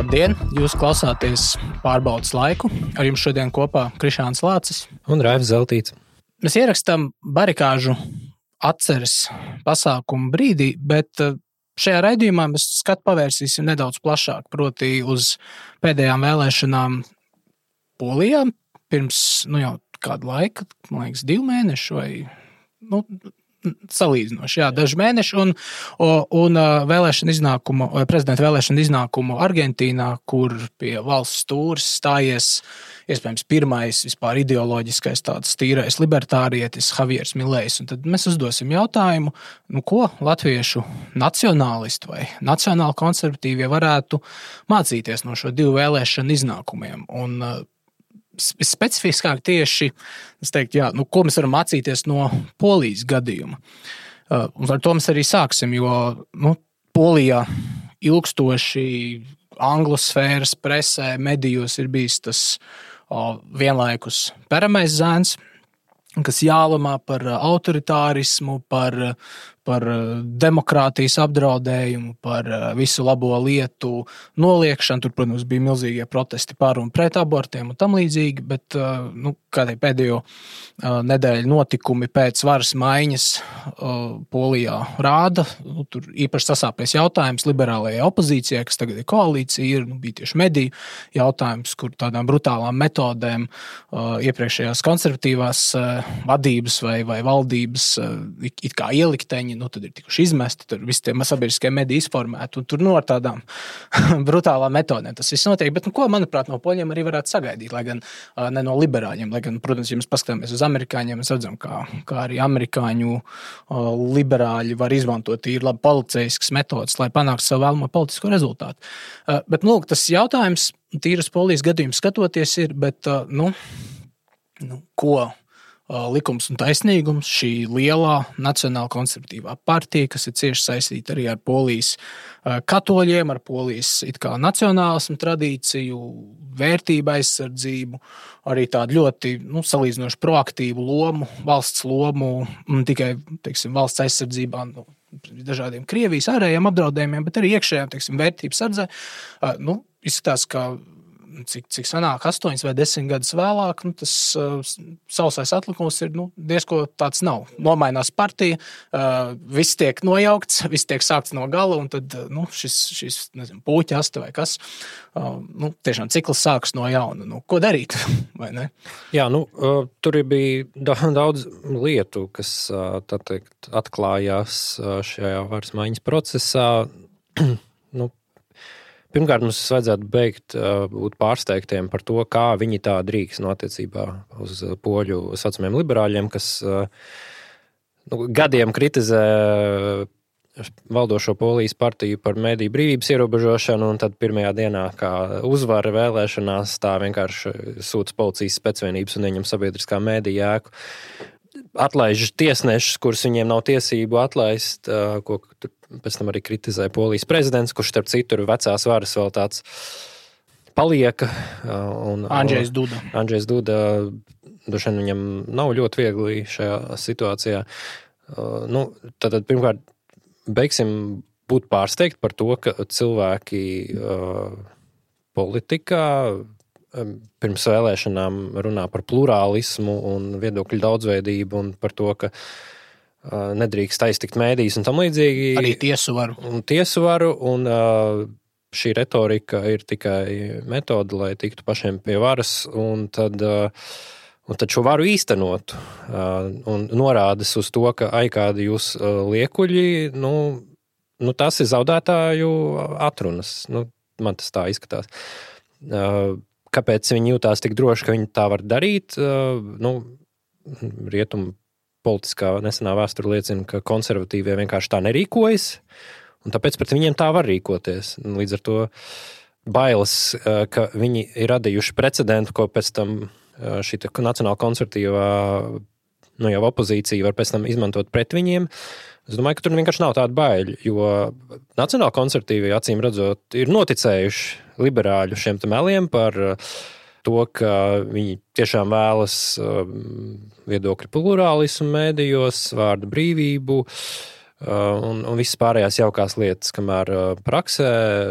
Labdien! Jūs klausāties pārbaudas laiku. Ar jums šodien kopā Krišāns Lācis un Raivs Zeltīts. Mēs ierakstām barikāžu atceres pasākumu brīdī, bet šajā raidījumā mēs skatu pavērsīsim nedaudz plašāk, proti uz pēdējām vēlēšanām Polijā pirms jau kādu laiku, man liekas, 2 mēneši vai salīdzinoši, daži mēneši, un vēlēšana iznākumu, prezidenta vēlēšana iznākumu Argentīnā, kur pie valsts stūres stājies iespējams pirmais vispār ideoloģiskais tāds tīrais libertārietis Javiers Milejs. Un tad mēs uzdosim jautājumu, ko latviešu nacionālisti vai nacionāli konservatīvie varētu mācīties no šo 2 vēlēšanu iznākumiem. Un specifiskāk tieši, es teiktu, ko mēs varam mācīties no Polijas gadījuma. Un ar to mēs arī sāksim, jo Polijā ilgstoši anglosfēras presē, medijos ir bijis tas vienlaikus peramais zēns, kas jālamā par autoritārismu, par demokrātijas apdraudējumu, par visu labo lietu noliekšanu. Tur, protams, bija milzīgie protesti par un pret abortiem un tam līdzīgi, bet kādai pēdējo nedēļu notikumi pēc varas maiņas Polijā rāda. Tur īpaši sasāpēs jautājums liberālajai opozīcijai, kas tagad ir koalīcija, bija tieši mediju jautājums, kur tādām brutālām metodēm iepriekšējās konservatīvās vadības vai valdības it kā ielikteņi, tad ir tikuši izmesti, tur visi tie sabiedriskie mediji izformēti, un tur ar tādām brutālām metodēm tas viss notiek. Bet, ko, manuprāt, no poļiem arī varētu sagaidīt, lai gan ne no liberāļiem, lai gan, protams, ja mēs paskatāmies uz amerikāņiem, mēs redzam, kā arī amerikāņu liberāļi var izmantot tīri labi policijiskas metodas, lai panāktu savu vēlamo politisko rezultātu. Bet, tas jautājums, tīras Polijas gadījums skatoties ir, bet, ko Likums un taisnīgums, šī lielā nacionāla konservatīvā partija, kas ir cieši saistīta arī ar Polijas katoļiem, ar Polijas it kā nacionālismu tradīciju, vērtību aizsardzību, arī tādu ļoti salīdzinoši proaktīvu lomu, valsts lomu, tikai, valsts aizsardzībā, dažādiem Krievijas ārējiem apdraudējumiem, bet arī iekšējām, vērtību sardzē. Izskatās, ka cik sanāk 8 vai 10 gadus vēlāk, tas sausais atlikums ir diezko tāds nav. Nomainās partija, viss tiek nojaukts, viss tiek sākts no gala, un tad šis puķa asta vai kas, tiešām cikls sākas no jauna. Ko darīt, vai ne? Jā, tur bija daudz lietu, kas, tā teikt, atklājās šajā varas maiņas procesā. Pirmkārt, mums vajadzētu beigt būt pārsteigtiem par to, kā viņi tā drīkst attiecībā uz poļu saucamiem liberāļiem, kas gadiem kritizē valdošo Polijas partiju par mediju brīvības ierobežošanu, un tad pirmajā dienā, kā uzvara vēlēšanās, tā vienkārši sūta policijas specvienības un ieņem sabiedriskā mediju ēku. Atlaiž tiesnešus, kurus viņiem nav tiesību atlaist, ko pēc tam arī kritizē Polijas prezidents, kurš starp citu ir vecās varas vēl tāds palieka. Andžejs Duda. Andžejs Duda, droši vien viņam nav ļoti viegli šajā situācijā. Tad pirmkārt, beigsim būt pārsteigti par to, ka cilvēki politikā pirms vēlēšanām runā par plurālismu un viedokļu daudzveidību un par to, ka nedrīkst aiztikt mēdījus un tam līdzīgi. Arī tiesu varu. Un šī retorika ir tikai metode, lai tiktu pašiem pie varas un tad šo varu īstenotu. Un norādes uz to, ka kādi jūs liekuļi, tas ir zaudētāju atrunas. Man tas tā izskatās. Kāpēc viņi jūtās tik droši, ka viņi tā var darīt? Rietumu politiskā nesenā vēsture liecina, ka konservatīvie vienkārši tā nerīkojas, un tāpēc pret viņiem tā var rīkoties. Līdz ar to bailes, ka viņi ir radījuši precedentu, ko pēc tam šī nacionāla konservatīvā jau opozīcija var pēc tam izmantot pret viņiem. Es domāju, ka tur vienkārši nav tāda baila, jo nacionāla konservatīvie, acīm redzot, ir noticējuši liberāļu šiem meliem par to, ka viņi tiešām vēlas viedokļu plurālismu mēdījos, vārdu brīvību un visas pārējās jaukās lietas, kamēr praksē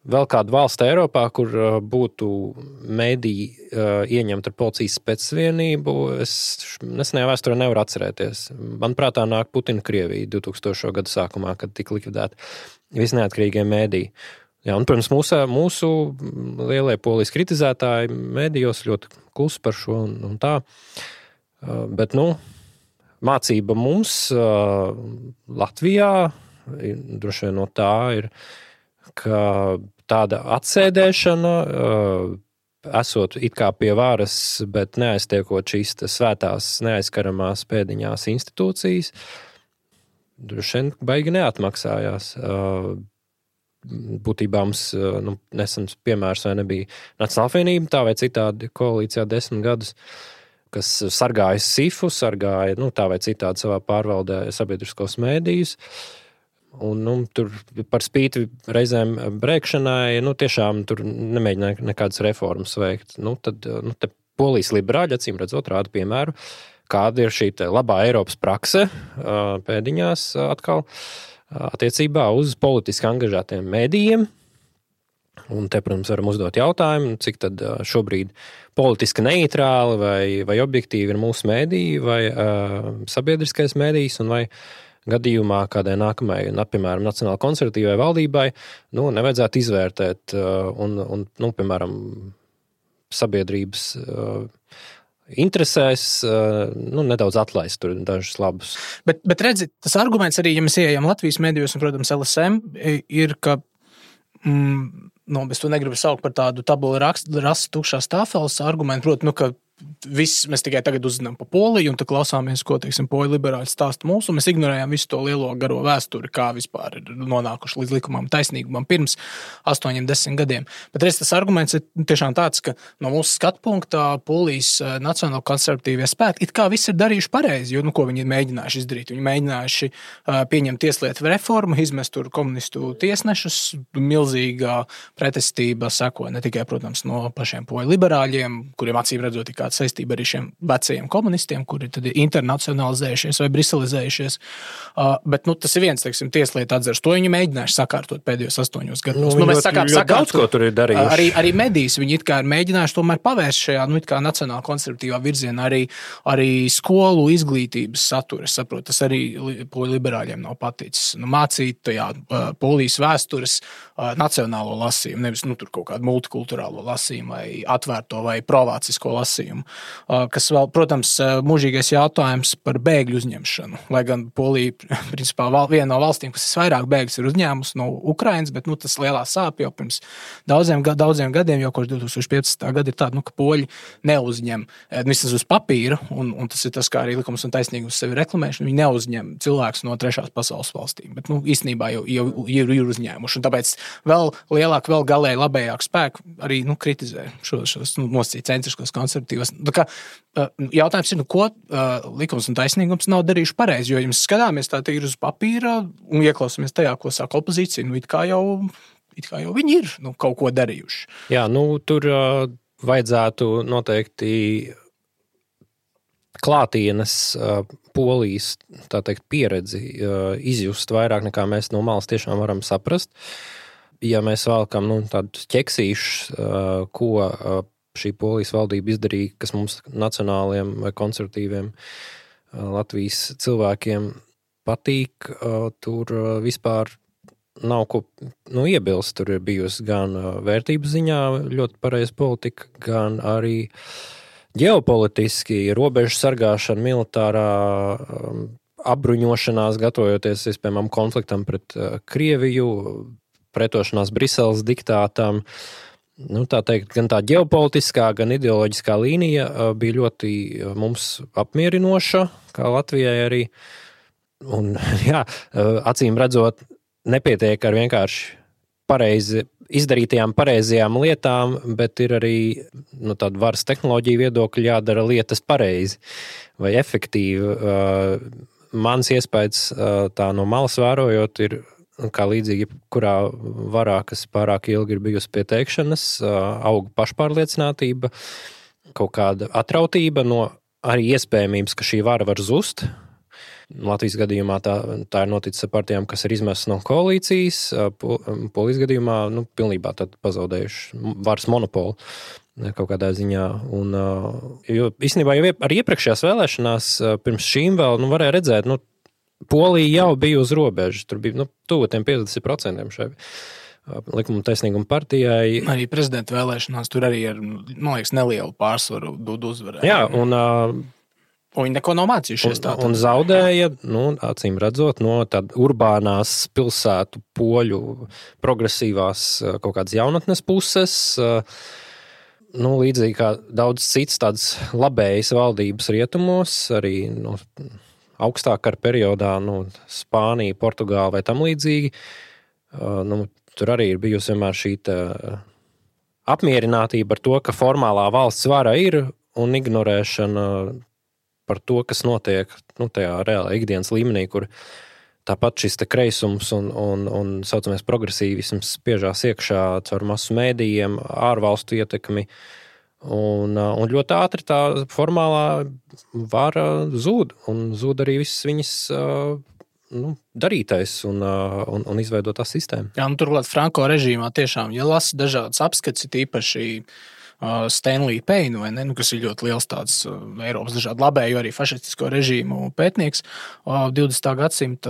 vēl kāda valsts Eiropā, kur būtu mediji ieņemta ar policijas specvienību, es nesenajā vēsturē nevaru atcerēties. Manuprāt, tā nāk Putina Krievija 2000. Gadu sākumā, kad tika likvidēti visi neatkarīgie mediji. Jā, un, protams, mūsu lielie polijas kritizētāji medijos ļoti klusi par šo un tā. Bet, mācība mums Latvijā, droši vien no tā ir, ka tāda atsēdēšana, esot it kā pie varas, bet neaiztiekot šīs svētās, neaizskaramās pēdiņās institūcijas, droši vien baigi neatmaksājās. Būtībā mums nesens piemērs vai nebija Nacionāla apvienība, tā vai citādi koalīcijā 10 gadus, kas sargāja SIFU, sargāja tā vai citādi savā pārvaldē sabiedriskos mēdījus. Un tur par spīti reizēm brēkšanai, tiešām tur nemēģināja nekādas reformas veikt. Te polijas liberāļi, acīm redzot, rāda piemēru, kāda ir šī labā Eiropas prakse pēdiņās atkal attiecībā uz politiski angažētiem mēdījiem. Un te, protams, varam uzdot jautājumu, cik tad šobrīd politiski neitrāli vai objektīvi ir mūsu mēdīji vai sabiedriskais mēdījis, un vai gadījumā kādai nākamai, piemēram, Nacionāla konservatīvai valdībai, nevajadzētu izvērtēt un piemēram, sabiedrības interesēs, nedaudz atlaist tur dažus labus. Bet redzi, tas arguments arī, ja mēs ieejam Latvijas medijos un, protams, LSM, ir, ka es to negribu saukt par tādu tabula rasa tukšās tāfeles argumentu, proti, ka viss mēs tikai tagad uzzinām pa Poliju, un tad klausāmies, ko, poļu liberāļi stāsta mūsu, un mēs ignorējām visu to lielo garo vēsturi, kā vispār ir nonākuši līdz likumam taisnīgumam pirms 8-10 gadiem. Bet tas arguments ir tiešām tāds, ka no mūsu skatu punktā Polijas nacionāla konservatīvie spēki it kā viss ir darījuši pareizi, jo, ko viņi ir mēģinājuši izdarīt. Viņi mēģinājuši pieņemt tieslietu reformu, izmest tur komunistu tiesnešus, milzīgā pretestība seko ne tikai, protams, no pašiem poļu liberāļiem, kuriem acīm redzot ir saistība arī šiem vecajiem komunistiem, kuri tad ir internacionalizējušies vai briselizējušies. Bet tas ir viens, tieslietu atzars. To viņi mēģinājuši sakārtot pēdējos 8 gados. Mēs sakārtot daudz, ko tur ir darījuši. Arī medijas viņi it kā ir mēģinājuši tomēr pavērst šajā, it kā nacionāla konservatīvā virzienā arī skolu izglītības satura. Saprot, tas arī poļu liberāļiem nav paticis. Mācīt tajā polijas vēstures nacionālo lasījumu, nevis tur kaut kādu multikulturālo lasījumu vai atvērto vai provācisko lasījumu. Kas vēl, protams, mūžīgais jautājums par bēgļu uzņemšanu. Lai gan Polija, principā, viena no valstīm, kas vairāk bēgļus ir uzņēmusi no Ukrainas, bet tas lielā sāp jau pirms daudziem gadiem, jau kopš 2015. Gada ir tāda, ka poļi neuzņem, vismaz uz papīra, un tas ir tas, kā arī likums un taisnīgums sevi reklamēšana, viņi neuzņem cilvēkus no trešās pasaules valstīm, bet īstenībā jau ir uzņēmuši, un tāpēc vēl lielāk, vēl galēji labējāk spēku arī kritizē šos nosacīt centriskos konservatīvos. Jautājums ir, ko likums un taisnīgums nav darījuši pareizi, jo, ja mēs skatāmies tā ir uz papīra un ieklausāmies tajā, ko saka opozīcija, it kā jau viņi ir kaut ko darījuši. Jā, tur vajadzētu noteikti klātienes Polijas, tā teikt, pieredzi izjust vairāk nekā mēs no malas tiešām varam saprast. Ja mēs vēlkam tādus ķeksīšus, ko šī Polijas valdība izdarīja, kas mums nacionāliem vai konservatīviem Latvijas cilvēkiem patīk, tur vispār nav ko iebilst. Tur ir bijusi gan vērtību ziņā ļoti pareiza politika, gan arī ģeopolitiski robežu sargāšana, militārā apbruņošanās, gatavojoties iespējamam konfliktam pret Krieviju, pretošanās Briseles diktātam. Tā teikt, gan tā ģeopolitiskā, gan ideoloģiskā līnija bija ļoti mums apmierinoša, kā Latvijai arī. Un, jā, acīm redzot, nepietiek ar vienkārši pareizi izdarītajām pareizajām lietām, bet ir arī tāda varas tehnoloģija viedokļa jādara lietas pareizi vai efektīvi. Mans iespējas tā no malas vērojot ir, kā līdzīgi kurā varā, kas pārāk ilgi ir bijusi pie teikšanas, auga pašpārliecinātība, kaut kāda atrautība no arī iespējamības, ka šī vara var zust. Latvijas gadījumā tā ir noticis ar partijām, kas ir izmestas no koalīcijas. Polijas gadījumā pilnībā pazaudējuši varas monopolu kaut kādā ziņā. Jo īstenībā jau ar iepriekšējās vēlēšanās, pirms šīm vēl varēja redzēt, Polija jau bija uz robežas. Tur bija tuvu tiem 50% šai Likuma un taisnīguma partijai. Arī prezidenta vēlēšanās tur arī ar, man liekas, nelielu pārsvaru Dudu uzvarēja. Jā, un viņi neko nav mācījušies. Un zaudēja, acīm redzot, no tāda urbānās pilsētu poļu progresīvās kaut kādas jaunatnes puses. Līdzīgi kā daudz cits tādas labējas valdības rietumos, arī augstākā periodā, Spānija, Portugāla vai tam līdzīgi. Tur arī ir bijusi vienmēr šī apmierinātība ar to, ka formālā valsts vara ir un ignorēšana par to, kas notiek tajā reālā ikdienas līmenī, kur tāpat šis kreisums un saucamies progresīvisms spiežās iekšā caur masu mēdījiem, ārvalstu ietekmi. Un ļoti ātri tā formālā vara zūd, un zūd arī viss viņas darītais un izveidotā sistēma. Jā, turklāt Franko režīmā tiešām, ja lasa dažādas apskats, īpaši Stanley Payne, vai ne, kas ir ļoti liels tāds Eiropas dažādu labēju arī fašistisko režīmu pētnieks 20. gadsimta,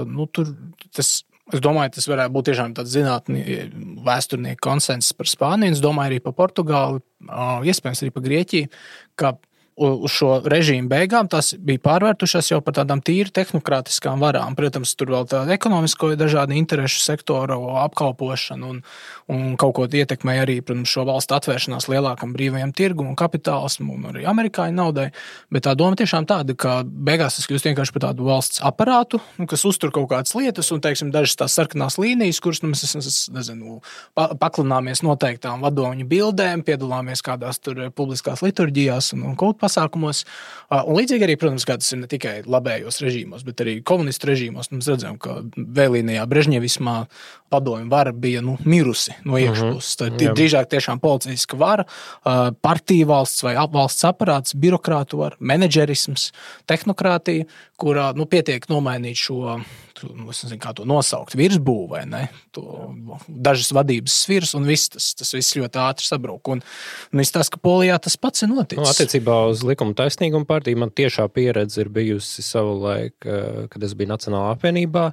es domāju, tas varētu būt tiešām tāds vēsturnieku konsensus par Spāniju, es domāju arī par Portugāli, iespējams arī par Grieķiju, ka uz šo režīmu beigām tas bija pārvērtušās jau par tādām tīri tehnokrātiskām varām. Protams, tur vēl tāda ekonomisko dažādi interešu sektoru apkalpošana un kaut ko ietekmēja arī, protams, šo valstu atvēršanās lielākam brīvajam tirgum un kapitālismu un arī amerikāņu naudai. Bet tā doma tiešām tāda, ka beigās tas kļūst vienkārši par tādu valsts aparātu, kas uztur kaut kādas lietas un, teiksim, dažas tās sarkanās līnijas, kuras mēs, paklināmies noteiktām vadoņu bildēm, piedalāmies kādās tur publiskās liturģijās un kaut pasākumos. Un līdzīgi arī, protams, kā tas ir ne tikai labējos režīmos, bet arī komunistu režīmos. Mēs redzam, ka vēlīnajā brežņevismā padomju vara bija mirusi no iekšpuses. Tā ir drīzāk tiešām policiska vara, partija valsts vai valsts aparāts, birokrātu vara, menedžerisms, tehnokrātija, kurā pietiek nomainīt šo, es nezinu, kā to nosaukt, virsbūvu vai ne, dažas vadības sviras, un tas viss ļoti ātri sabrūk. Un viss tas, ka Polijā tas pats ir noticis. Attiecībā uz Likuma un taisnīguma partiju man tiešā pieredze ir bijusi savulaik, kad es biju Nacionālā apvienībā.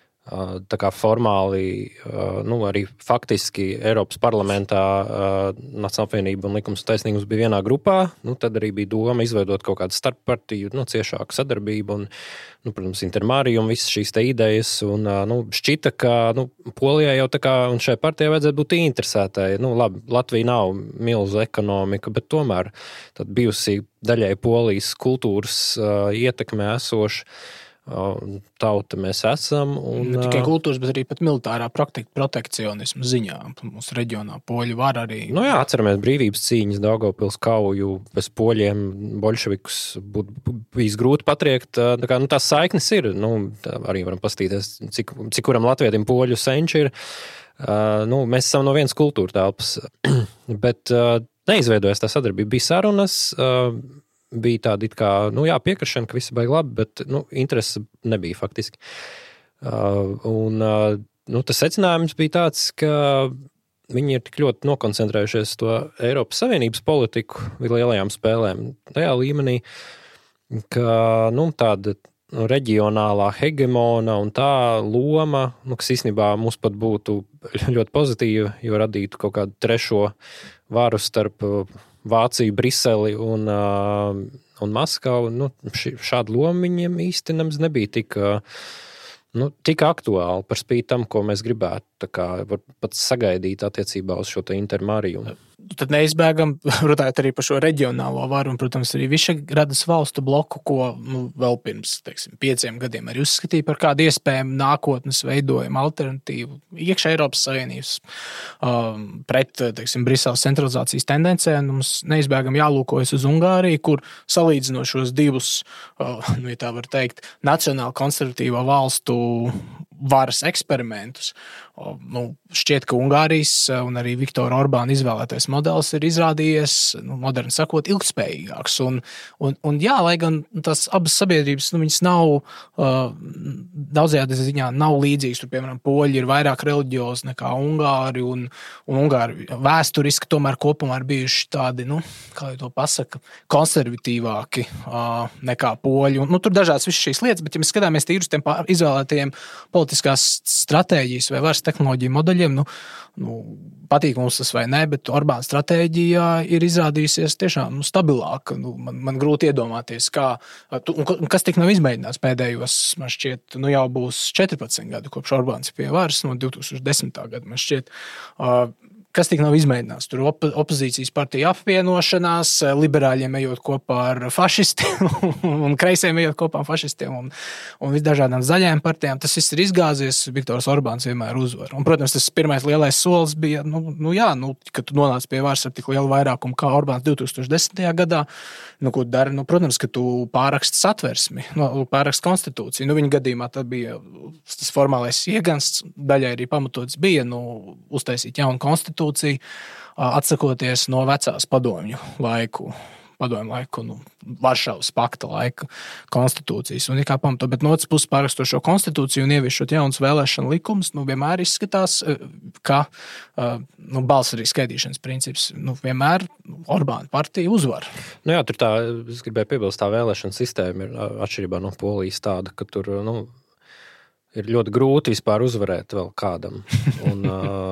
Tā kā formāli, arī faktiski Eiropas parlamentā Nacionālā apvienība un Likums un taisnīgums bija vienā grupā, tad arī bija doma izveidot kaut kādu starppartiju, ciešāku sadarbību un, protams, intermāriju un visas šīs te idejas. Un, šķita, ka Polijā jau tā kā, un šai partijai vajadzētu būt interesētai. Labi, Latvija nav milzu ekonomika, bet tomēr tad bijusi daļai Polijas kultūras ietekmē esoša tauta mēs esam. Ne tikai kultūras, bet arī pat militārā protekcionismu ziņā. Mūsu reģionā poļi var arī... Atceramies brīvības cīņas, Daugavpils kauju, bez poļiem boļševikus būtu bijis grūti patriekt. Tās saiknes ir. Arī varam pastīties, cik kuram latvietim poļu senči ir. Mēs esam no vienas kultūra telpas. Bet neizveidojas tā sadarbība. Bija sarunas, bija tāda it kā, piekrišana, ka visi baigi labi, bet, interese nebija faktiski. Tas secinājums bija tāds, ka viņi ir tik ļoti nokoncentrējušies to Eiropas Savienības politiku lielajām spēlēm tajā līmenī, ka, tāda reģionālā hegemona un tā loma, kas īstenībā mums pat būtu ļoti pozitīva, jo radītu kaut kādu trešo varu starp Vāciju, Briseli un Maskavu. Šāda loma viņiem īsti nemaz nebija tik aktuāli par spīti tam, ko mēs gribētu pat sagaidīt attiecībā uz šo intermāriju. Tad neizbēgam, runājot arī par šo reģionālo varu un, protams, arī Višegradas valstu bloku, ko vēl pirms, 5 gadiem arī uzskatīja par kādu iespējamu nākotnes veidojumu alternatīvu iekšā Eiropas Savienības pret, Briseles centralizācijas tendencēm. Mums neizbēgam jālūkojas uz Ungāriju, kur salīdzinot šos divus, ja tā var teikt, nacionāli konservatīvo valstu varas eksperimentus. Šķiet, ka Ungārijas un arī Viktora Orbāna izvēlētais modelis ir izrādījies, moderni sakot, ilgtspējīgāks. Un jā, lai gan tās abas sabiedrības, viņas nav daudzajā ziņā nav līdzīgas. Tur, piemēram, poļi ir vairāk reliģiozi nekā ungāri, un ungāri vēsturiski tomēr kopumā ir bijuši tādi, kā jau to pasaka, konservatīvāki nekā poļi. Un, tur dažādas visas šīs lietas, bet ja mēs skatāmies tīri uz tiem izvēlētajiem politiskās stratēģijas vai varas tehnoloģiju modeļiem, patīk mums tas vai ne, bet Orbāna stratēģija ir izrādījusies tiešām stabilāka. Man grūti iedomāties, kas tik nav izmēģināts pēdējos, man šķiet, jau būs 14 gadu, kopš Orbāns ir pie varas, no 2010. Gada, man šķiet. Kas tik nav izmēģināts? Tur opozīcijas partija apvienošanās, liberāļiem ejot kopā ar fašistiem un kreisiem ejot kopā ar fašistiem un visdažādām zaļajām partijām. Tas viss ir izgāzies, Viktors Orbāns vienmēr uzvar. Un, protams, tas pirmais lielais solis bija, kad tu nonāc pie varas ar tik lielu vairākumu kā Orbāns 2010. Gadā, ko dara? Protams, ka tu pāraksti satversmi, pāraksti konstitūciju. Viņa gadījumā tad bija tas formālais iegansts, daļai arī pamatots bija, uztaisīt jaunu konstitūciju, atsakoties no vecās padomju laiku, Varšavas pakta laika konstitūcijas. Un kā pamato, bet no otras puses pārakstot šo konstitūciju un ieviešot jaunas vēlēšana likumus, vienmēr izskatās, ka balss arī skaitīšanas princips, vienmēr Orbāna partija uzvar. Jā, tur es gribēju piebilst, tā vēlēšana sistēma ir atšķirībā no Polijas tāda, ka tur, ir ļoti grūti vispār uzvarēt vēl kādam. Un,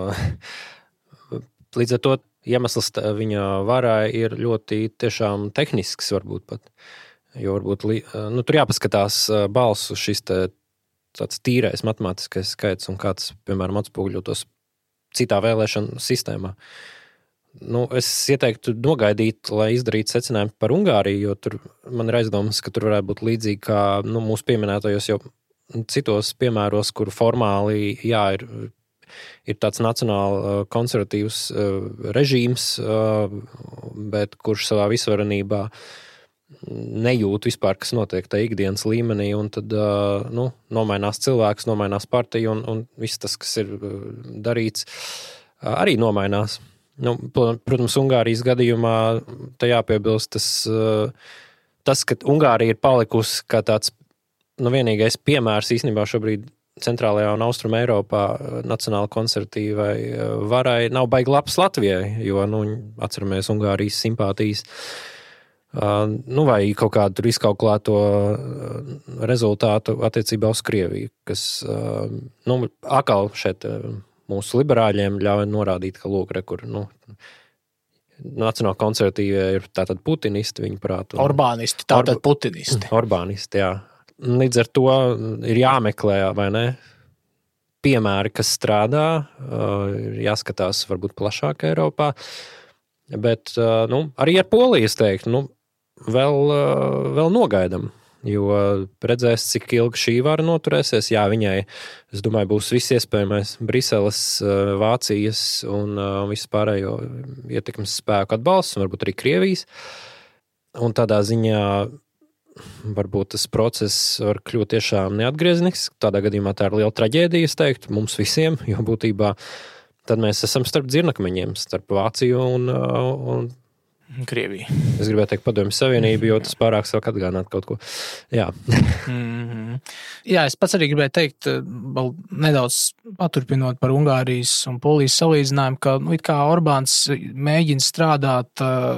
līdz ar to iemesls viņa varai ir ļoti tiešām tehnisks varbūt pat. Jo varbūt, tur jāpaskatās balsu šis tāds tīrais matemātiskais skaits un kāds, piemēram, atspoguļotos citā vēlēšana sistēmā. Es ieteiktu nogaidīt, lai izdarītu secinājumu par Ungāriju, jo tur man ir aizdomas, ka tur varētu būt līdzīgi kā mūsu pieminētajos jau citos piemēros, kur formāli, ir tāds nacionāli konservatīvs režīms, bet kurš savā visvarenībā nejūt vispār, kas notiek tā ikdienas līmenī, un tad nomainās cilvēks, nomainās partija, un viss tas, kas ir darīts, arī nomainās. Protams, Ungārijas gadījumā te jāpiebilst tas, ka Ungārija ir palikusi kā tāds vienīgais piemērs īstenībā šobrīd centrālajā un austruma Eiropā nacionāli konservatīvai varai nav baigi labs Latvijai, jo, atceramies Ungārijas simpātijas, vai kaut kādu tur izkalkulēto rezultātu attiecībā uz Krieviju, kas, atkal šeit mūsu liberāļiem ļauj norādīt, ka lūk, kur, nacionāli konservatīvie ir tātad putinisti, viņa prāt. Orbānisti, tātad putinisti. Orbānisti, jā. Līdz ar to ir jāmeklē, vai ne, piemēri, kas strādā, ir jāskatās varbūt plašāk Eiropā, bet, arī ar Poliju, es teiktu, vēl nogaidam, jo redzēs, cik ilgi šī vara noturēsies. Jā, viņai, es domāju, būs viss iespējamais Briseles, Vācijas un visu pārējo ietekmes spēku atbalsts, un varbūt arī Krievijas, un tādā ziņā varbūt tas process var kļūt tiešām neatgrieznisks. Tādā gadījumā tā ir liela traģēdija, es teiktu, mums visiem, jo būtībā tad mēs esam starp dzirnakmeņiem, starp Vāciju un Krieviju. Es gribēju teikt Padomju Savienību, jo tas pārāk sāk atgādināt kaut ko. Jā. Jā, es pats arī gribēju teikt, vēl nedaudz paturpinot par Ungārijas un Polijas salīdzinājumu, ka it kā Orbāns mēģina strādāt,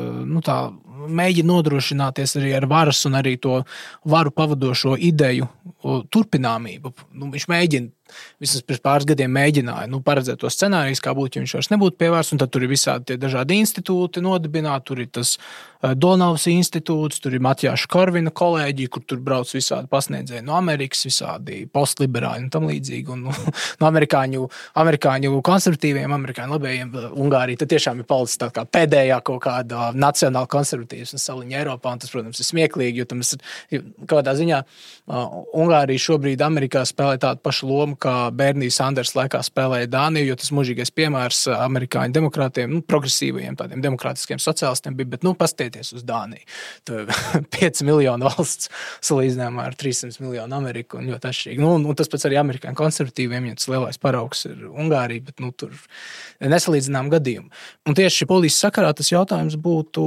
mēģina nodrošināties arī ar varas un arī to varu pavadošo ideju turpināmību. Viņš mēģina, vismaz pirms pāris gadiem mēģināja paredzēt to scenārijas, kā būtu, ja viņš vairs nebūtu pie varas, un tad tur ir visādi tie dažādi institūti nodibināti, tur ir tas Donavas institūts, tur ir Matjaša Korvina kolēģija, kur tur brauc visādi pasniedzēji no Amerikas, visādi postliberāļi un tam līdzīgi, un no amerikāņu konservatīviem, amerikāņu labējiem Ungārija tad tiešām ir palicis tā kā pēdējā kaut kāda nacionāla konservatīvas saliņa Eiropā, un tas, protams, ir smieklīgi, jo tam ir kādā ziņā Ungārija šobrīd Amerikā spēlē tādu pašu lomu, lomu, kā Bernie Sanders laikā spēlēja Dāniju, jo tas mūžīgais piemērs amerikāņu demokrātiem, progresīvajiem tādiem demokrātiskiem sociālistiem bija, bet, pastieties uz Dāniju. Tur 5 miljonu valsts salīdzinājumā ar 300 miljonu Ameriku un ļoti atšķirīgi. Un tas pats arī amerikāņu konservatīviem, ja tas lielais paraugs ir Ungārija, bet, tur nesalīdzinām gadījumu. Un tieši polijas sakarā tas jautājums būtu,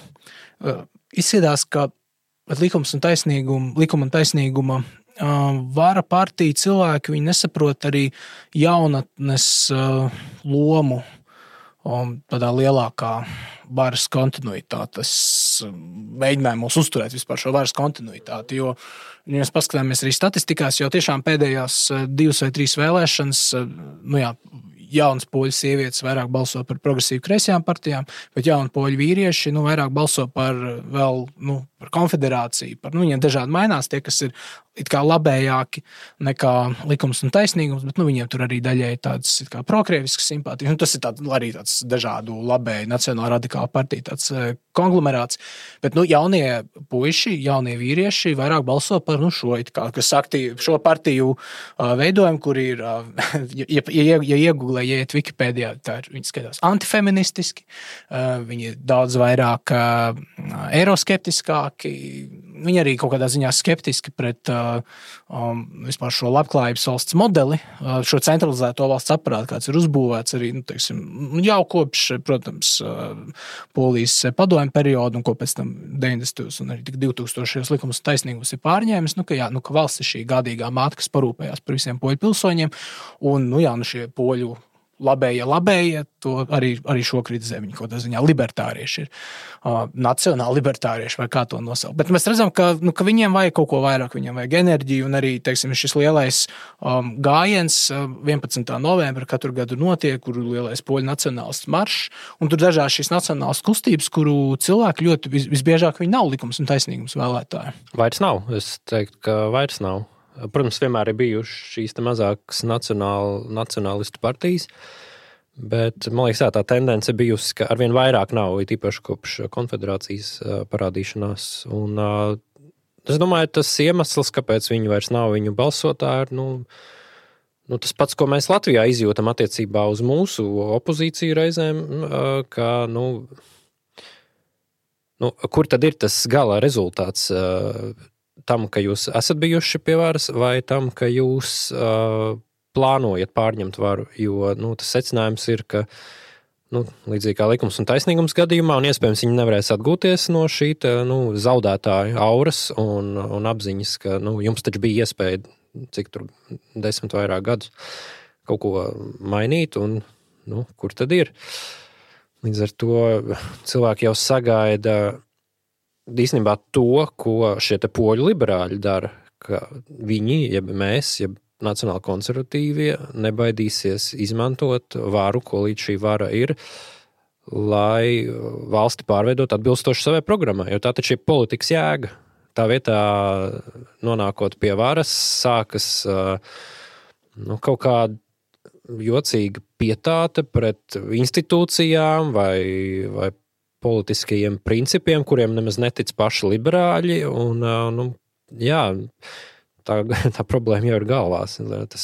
izskatās, ka likuma un taisnīguma vara partija cilvēki, viņi nesaprot arī jaunatnes lomu tādā lielākā varas kontinuitātes mēģinājumos uzturēt vispār šo varas kontinuitāti, jo, ja mēs paskatāmies arī statistikās, jau tiešām pēdējās 2 vai 3 vēlēšanas, jaunas poļu sievietes vairāk balso par progresīvu kreisajām partijām, bet jauni poļu vīrieši vairāk balso par par konfederāciju. Viņiem dažādi mainās tie, kas ir it kā labējāki nekā likums un taisnīgums, bet viņiem tur arī daļai tādas it kā prokrieviskas simpātijas. Tas ir arī tāds dažādu labēju nacionāla radikāla partija tāds konglomerāts. Bet jaunie puiši, jaunie vīrieši vairāk balso par šo, šo partiju veidojumu, kur ir, ja iegūlē, ja iet Wikipēdijā, viņi skatās antifeministiski, viņi daudz vairāk eiroskeptiskāki, viņi arī kaut kādā ziņā skeptiski pret vispār šo labklājības valsts modeli, šo centralizēto valsts aparātu, kāds ir uzbūvēts arī, jau kopš, protams, Polijas padomju periodu un ko pēc tam 90. un arī 2000. likums un taisnīgums ir pārņēmis, ka valsts ir šī gādīgā māte, kas parūpējās par visiem poļu pilsoņiem, un, šie poļu labējie, to arī šo kritizē viņi kaut kādā ziņā libertārieši ir, nacionāli libertārieši vai kā to nosaukt. Bet mēs redzam, ka viņiem vajag kaut ko vairāk, viņiem vajag enerģiju un arī, šis lielais gājiens 11. novembra katru gadu notiek, kur lielais poļu nacionālistu maršs, un tur dažās šīs nacionālas kustības, kuru cilvēki ļoti visbiežāk viņi nav likums un taisnīgums vēlētāji. Vairs nav, es teiktu, ka vairs nav. Protams, vienmēr ir bijušas šīs mazākas nacionālistu partijas, bet, man liekas, tā tendence bijusi, ka arvien vairāk nav, īpaši kopš konfederācijas parādīšanās. Un es domāju, tas iemesls, kāpēc viņi vairs nav viņu balsotāji, ir tas pats, ko mēs Latvijā izjūtam attiecībā uz mūsu opozīciju reizēm, ka, kur tad ir tas gala rezultāts tam, ka jūs esat bijuši pie varas, vai tam, ka jūs plānojat pārņemt varu, jo tas secinājums ir, ka līdzīgi kā likums un taisnīgums gadījumā, un iespējams viņi nevarēs atgūties no šī zaudētāja auras un apziņas, ka jums taču bija iespēja, cik tur 10 vairāk gadus kaut ko mainīt, un kur tad ir? Līdz ar to cilvēki jau sagaida īstenībā to, ko šie te poļu liberāļi dara, ka viņi, jeb mēs, jeb nacionāli konservatīvie, nebaidīsies izmantot varu, ko līdz šī vara ir, lai valsti pārveidot atbilstoši savai programmai, jo tā taču ir politikas jēga. Tā vietā, nonākot pie varas, sākas kaut kāda jocīga pietāte pret institūcijām vai politiskajiem principiem, kuriem nemaz netic paši liberāļi, un, tā problēma jau ir galvās.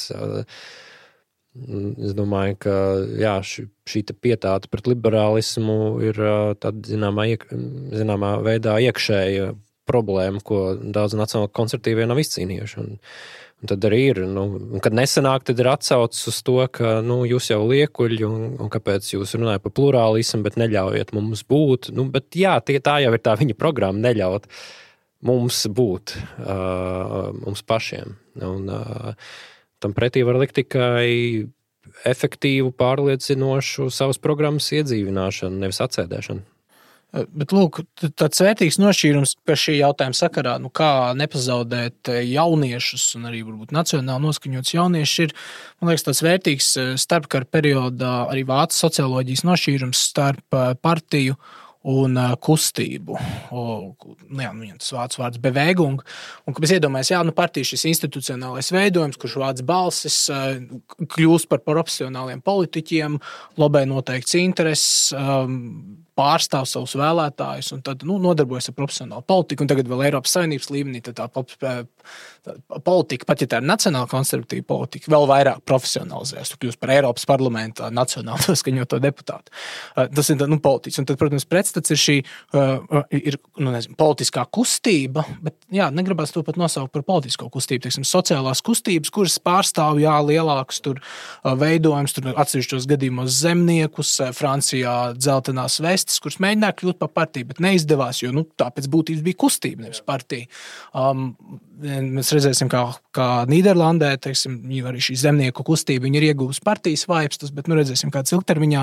Es domāju, ka šī pietāte pret liberālismu ir tāda zināmā veidā iekšēja problēma, ko daudz nacionāli konservatīvie nav izcīnījuši. Un tad arī ir, kad nesanāk, tad ir atsaucis uz to, ka, jūs jau liekuļi, un kāpēc jūs runājat par plurālismu, bet neļaujiet mums būt. Bet tā jau ir tā viņa programma, neļaut mums būt, mums pašiem. Un tam pretī var likt tikai efektīvu, pārliecinošu savas programmas iedzīvināšanu, nevis atsēdēšanu. Bet, lūk, tāds vērtīgs nošķīrums par šī jautājuma sakarā, kā nepazaudēt jauniešus un arī varbūt nacionāli noskaņots jauniešus ir, man liekas, tāds vērtīgs starpkara periodā arī vācu socioloģijas nošķīrums starp partiju un kustību. Tas vācu vārds Bewegung. Un, kad mēs iedomājamies, partija šis institucionālais veidojums, kurš vāc balsis, kļūst par profesionāliem politiķiem, lobē noteikts intereses, pārstāv savus vēlētājus un tad nodarbojas ar profesionālu politiku. Un tagad vēl Eiropas Savienības līmenī tā politika, pat ja tā ir nacionāla konservatīva politika, vēl vairāk profesionalizēs. Tu kļūst par Eiropas parlamentā nacionāli skaņoto deputātu. Tas ir politiķis. Un tad, protams, pretstats ir šī politiskā kustība, bet negribas to pat nosaukt par politisko kustību. Teiksim, sociālās kustības, kuras pārstāv lielākus tur veidojums, tur atsevišķos gadījumos zemniekus, Francijā dzeltenās vestes, kuras mēģināja kļūt par partiju, bet neizdevās, jo tā pēc būtības bija kustība, nevis partija. Mēs redzēsim, kā Nīderlandē, teiksim, arī šī zemnieku kustība, viņi ir iegūst partijas vaipstus, bet redzēsim, kāds ilgtermiņā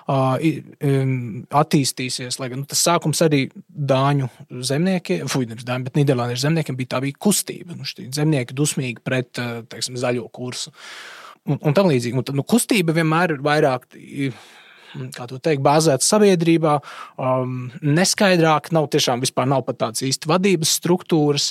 attīstīsies, lai gan tas sākums arī dāņu zemniekiem, bet Nīderlandiešu zemniekiem bija kustība. Zemnieki dusmīgi pret, teiksim, zaļo kursu. Un tam līdzīgi. Un tad, kustība vienmēr ir vairāk, kā to teikt, bāzēta sabiedrībā, neskaidrāk, vispār nav pat tāds īsti vadības struktūras,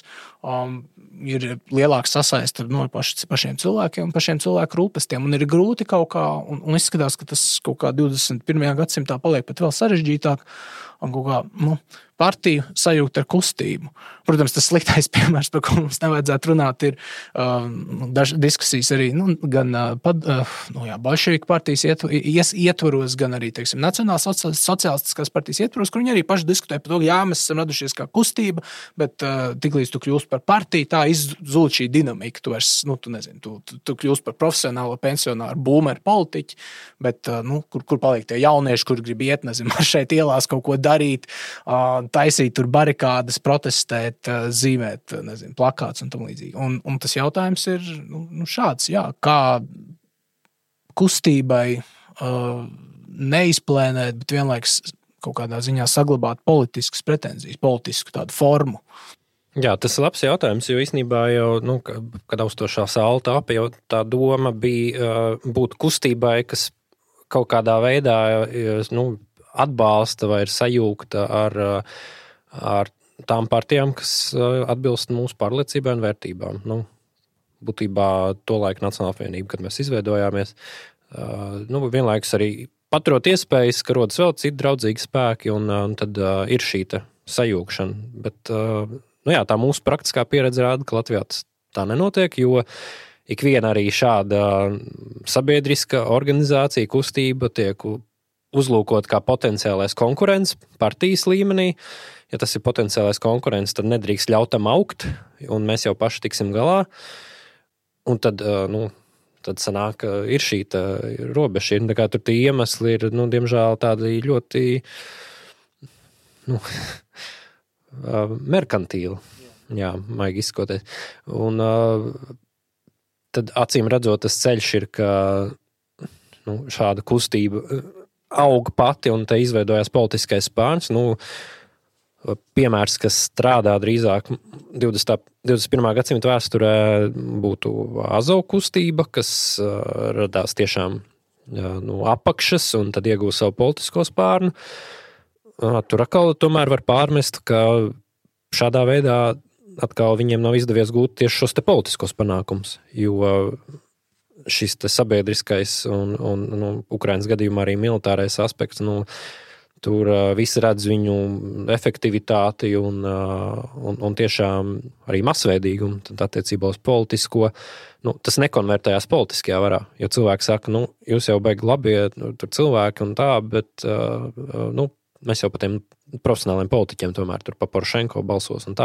ir lielāks sasaist ar pašiem cilvēkiem un pašiem cilvēku rūpestiem, un ir grūti kaut kā, un izskatās, ka tas kaut kā 21. gadsimtā paliek pat vēl sarežģītāk, un kaut kā, partiju sajūgt ar kustību. Protams, tas sliktais piemērs, par ko mums nevajadzētu runāt, ir diskusijas arī gan Bolševiku partijas ietvaros, gan arī, teiksim, Nacionālās sociālistiskās partijas ietvaros, kur viņi arī paši diskutē par to, mēs esam radušies kā kustība, bet tiklīdz tu kļūst par partiju, tā izzūd šī dinamika. Tu vairs, tu kļūst par profesionālo pensionāru boomeru politiķi, bet kur paliek tie jaunieši, kur grib iet, šeit ielās kaut ko darīt, taisīt tur barikādas, protestēt, zīmēt, plakāts un tam līdzīgi. Un tas jautājums ir šāds, kā kustībai neizplēnēt, bet vienlaiks kaut kādā ziņā saglabāt politiskas pretenzijas, politisku tādu formu. Jā, tas ir labs jautājums, jo īstenībā jau, kad austošā saule tāpa, jau tā doma bija būt kustībai, kas kaut kādā veidā, atbalsta vai ir sajūgta ar tām partijām, kas atbilst mūsu pārliecībai un vērtībām. Būtībā tolaik Nacionālā apvienība, kad mēs izveidojāmies, vienlaikus arī paturot iespējas, ka rodas vēl citi draudzīgi spēki, un tad ir šī sajūgšana. Bet, tā mūsu praktiskā pieredze rāda, ka Latvijā tā nenotiek, jo ikviena arī šāda sabiedriska organizācija, kustība tiek uzlūkot kā potenciālais konkurents partijas līmenī. Ja tas ir potenciālais konkurents, tad nedrīkst ļaut tam augt, un mēs jau paši tiksim galā. Un tad, tad sanāk, ir šī robeža. Tā kā tur tie iemesli ir, diemžēl tādi ļoti merkantīli. Jā, maigi izskoties. Un tad acīm redzot, tas ceļš ir, ka šāda kustība auga pati un te izveidojās politiskais spārns. Piemērs, kas strādā drīzāk 21. gadsimta vēsturē, būtu Azov kustība, kas radās tiešām no apakšas un tad iegūst savu politisko spārnu. Tur atkal tomēr var pārmest, ka šādā veidā atkal viņiem nav izdevies gūt tieši šos te politiskos panākums, jo šis sabiedriskais un Ukrainas gadījumā arī militārais aspekts, tur visi redz viņu efektivitāti un tiešām arī masveidīgumu, tad attiecībā uz politisko, tas nekonvertējās politiskajā varā, jo cilvēki saka, jūs jau baigi labi, tur cilvēki un tā, bet, mēs jau par tiem profesionāliem politiķiem tomēr tur pa Porošenko balsos un tā.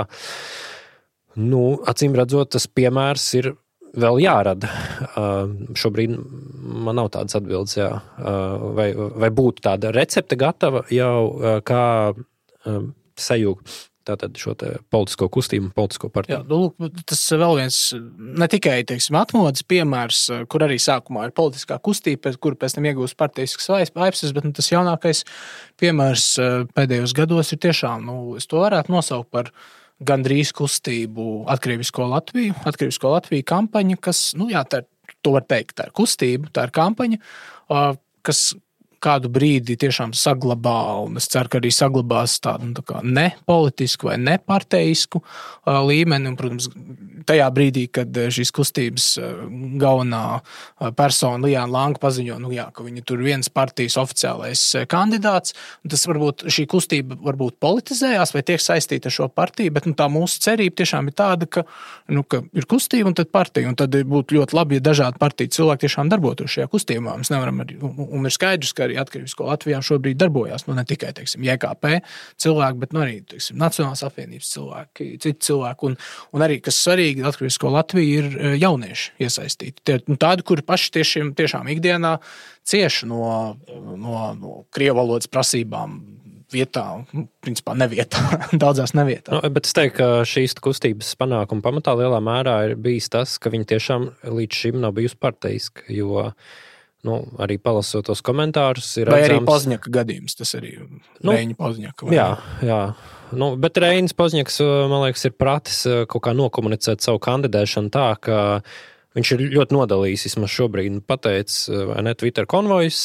Acīm redzot, tas piemērs ir vēl jārada. Šobrīd man nav tādas atbildes, jā. Vai būtu tāda recepte gatava jau kā sajūgt tātad šo politisko kustību, politisko partiju? Jā, tas vēl viens, ne tikai, atmodas piemērs, kur arī sākumā ir politiskā kustība, kur pēc tam iegūst partiskas vaipstus, bet tas jaunākais piemērs pēdējos gados ir tiešām, es to varētu nosaukt par gandrīz kustību Atkrievisko Latviju kampaņa, kas, to var teikt, tā ir kustība, tā ir kampaņa, kas kādu brīdi tiešām saglabā, un es ceru, ka arī saglabās tādu tā kā nepolitisku vai neparteisku līmeni. Un, protams, tajā brīdī, kad šīs kustības galvenā persona Lijāna Lanka paziņo, ka viņa tur viens partijas oficiālais kandidāts, tas varbūt šī kustība varbūt politizējās vai tiek saistīta ar šo partiju, bet tā mūsu cerība tiešām ir tāda, ka ir kustība un tad partija, un tad būtu ļoti labi, ja dažādi partiju cilvēki tiešām darbotos šajā kustībā. Mēs nevaram arī, un ir skaidrs, ka arī Atkrievisko Latvijā šobrīd darbojās, ne tikai, JKP cilvēki, bet arī, Nacionālās apvienības cilvēki, citi cilvēki, un arī, kas svarīgi, Atkrievisko Latviju ir jaunieši iesaistīti. Tie tādi, kuri paši tiešām ikdienā cieši no krievu valodas prasībām vietā, principā nevietā, daudzās nevietā. Bet es teiktu, ka šīs kustības panākuma pamatā lielā mērā ir bijis tas, ka viņi tiešām līdz šim nav bijusi parteiska, jo arī palasot tos komentārus ir vai redzams... arī Pozņaka gadījums, tas arī Reņa Pozņaka. Jā. Bet Reinis Pozņaks, man liekas, ir pratis kaut kā nokomunicēt savu kandidēšanu tā, ka viņš ir ļoti nodalījis, vismaz šobrīd pateicis, vai ne, Twitter konvojs,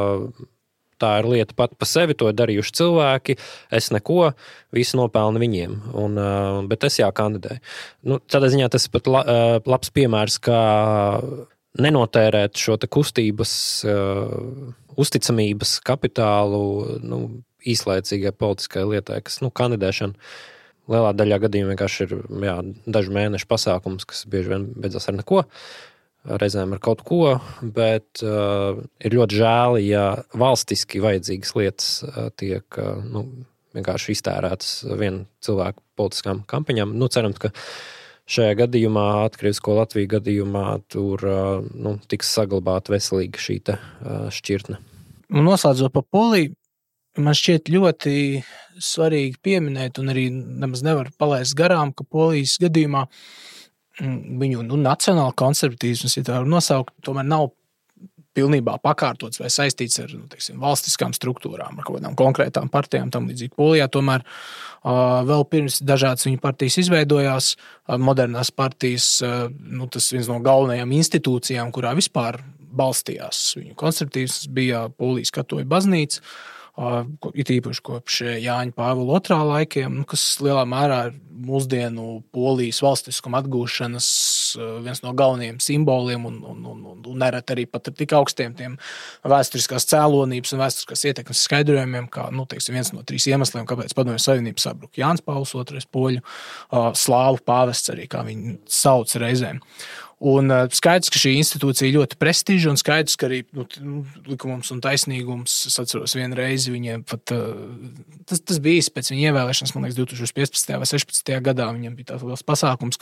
tā ir lieta pat pa sevi, to ir darījuši cilvēki, es neko, visi nopelna viņiem, bet es kandidēju. Tādā ziņā tas pat labs piemērs, kā nenotērēt šo te kustības uzticamības kapitālu īslaicīgai politiskai lietai, kas kandidēšana lielā daļā gadījumā vienkārši ir dažu mēnešu pasākums, kas bieži vien beidzās ar neko, reizēm ar kaut ko, bet ir ļoti žēli, ja valstiski vajadzīgas lietas tiek vienkārši iztērētas vienu cilvēku politiskām kampaņām. Cerams, ka šajā gadījumā, Atkrievisko Latviju gadījumā, tur tiks saglabāta veselīga šī šķirtne. Un noslēdzot pa Poliju, man šķiet ļoti svarīgi pieminēt, un arī nemaz nevar palaist garām, ka Polijas gadījumā viņu nacionāla konservatīvs, ja tā var nosaukt, tomēr nav pilnībā pakārtots vai saistīts ar valstiskām struktūrām, ar kaut kādām konkrētām partijām, tam līdzīgi. Polijā tomēr vēl pirms dažādas viņu partijas izveidojās, modernās partijas, tas viens no galvenajām institūcijām, kurā vispār balstījās viņu konservatīvs, bija Polijas katoļu baznīca, it īpaši kopš Jāņa Pāvila II laikiem, kas lielā mērā ir mūsdienu Polijas valstiskuma atgūšanas viens no galvenajiem simboliem un nereti arī pat ar tik augstiem tiem vēsturiskās cēlonības un vēsturiskās ietekmes skaidrojumiem, kā viens no 3 iemesliem, kāpēc Padomju Savienība sabruka. Jānis Pāvils II, poļu slāvu pāvests arī, kā viņi sauc reizēm. Un skaidrs, ka šī institūcija ļoti prestiža un skaidrs, ka arī likumums un taisnīgums, es atceros vienu reizi viņiem pat, tas bija pēc viņa ievēlēšanas, man liekas, 2015. vai 16. gadā viņiem bija tāds liels pasākums,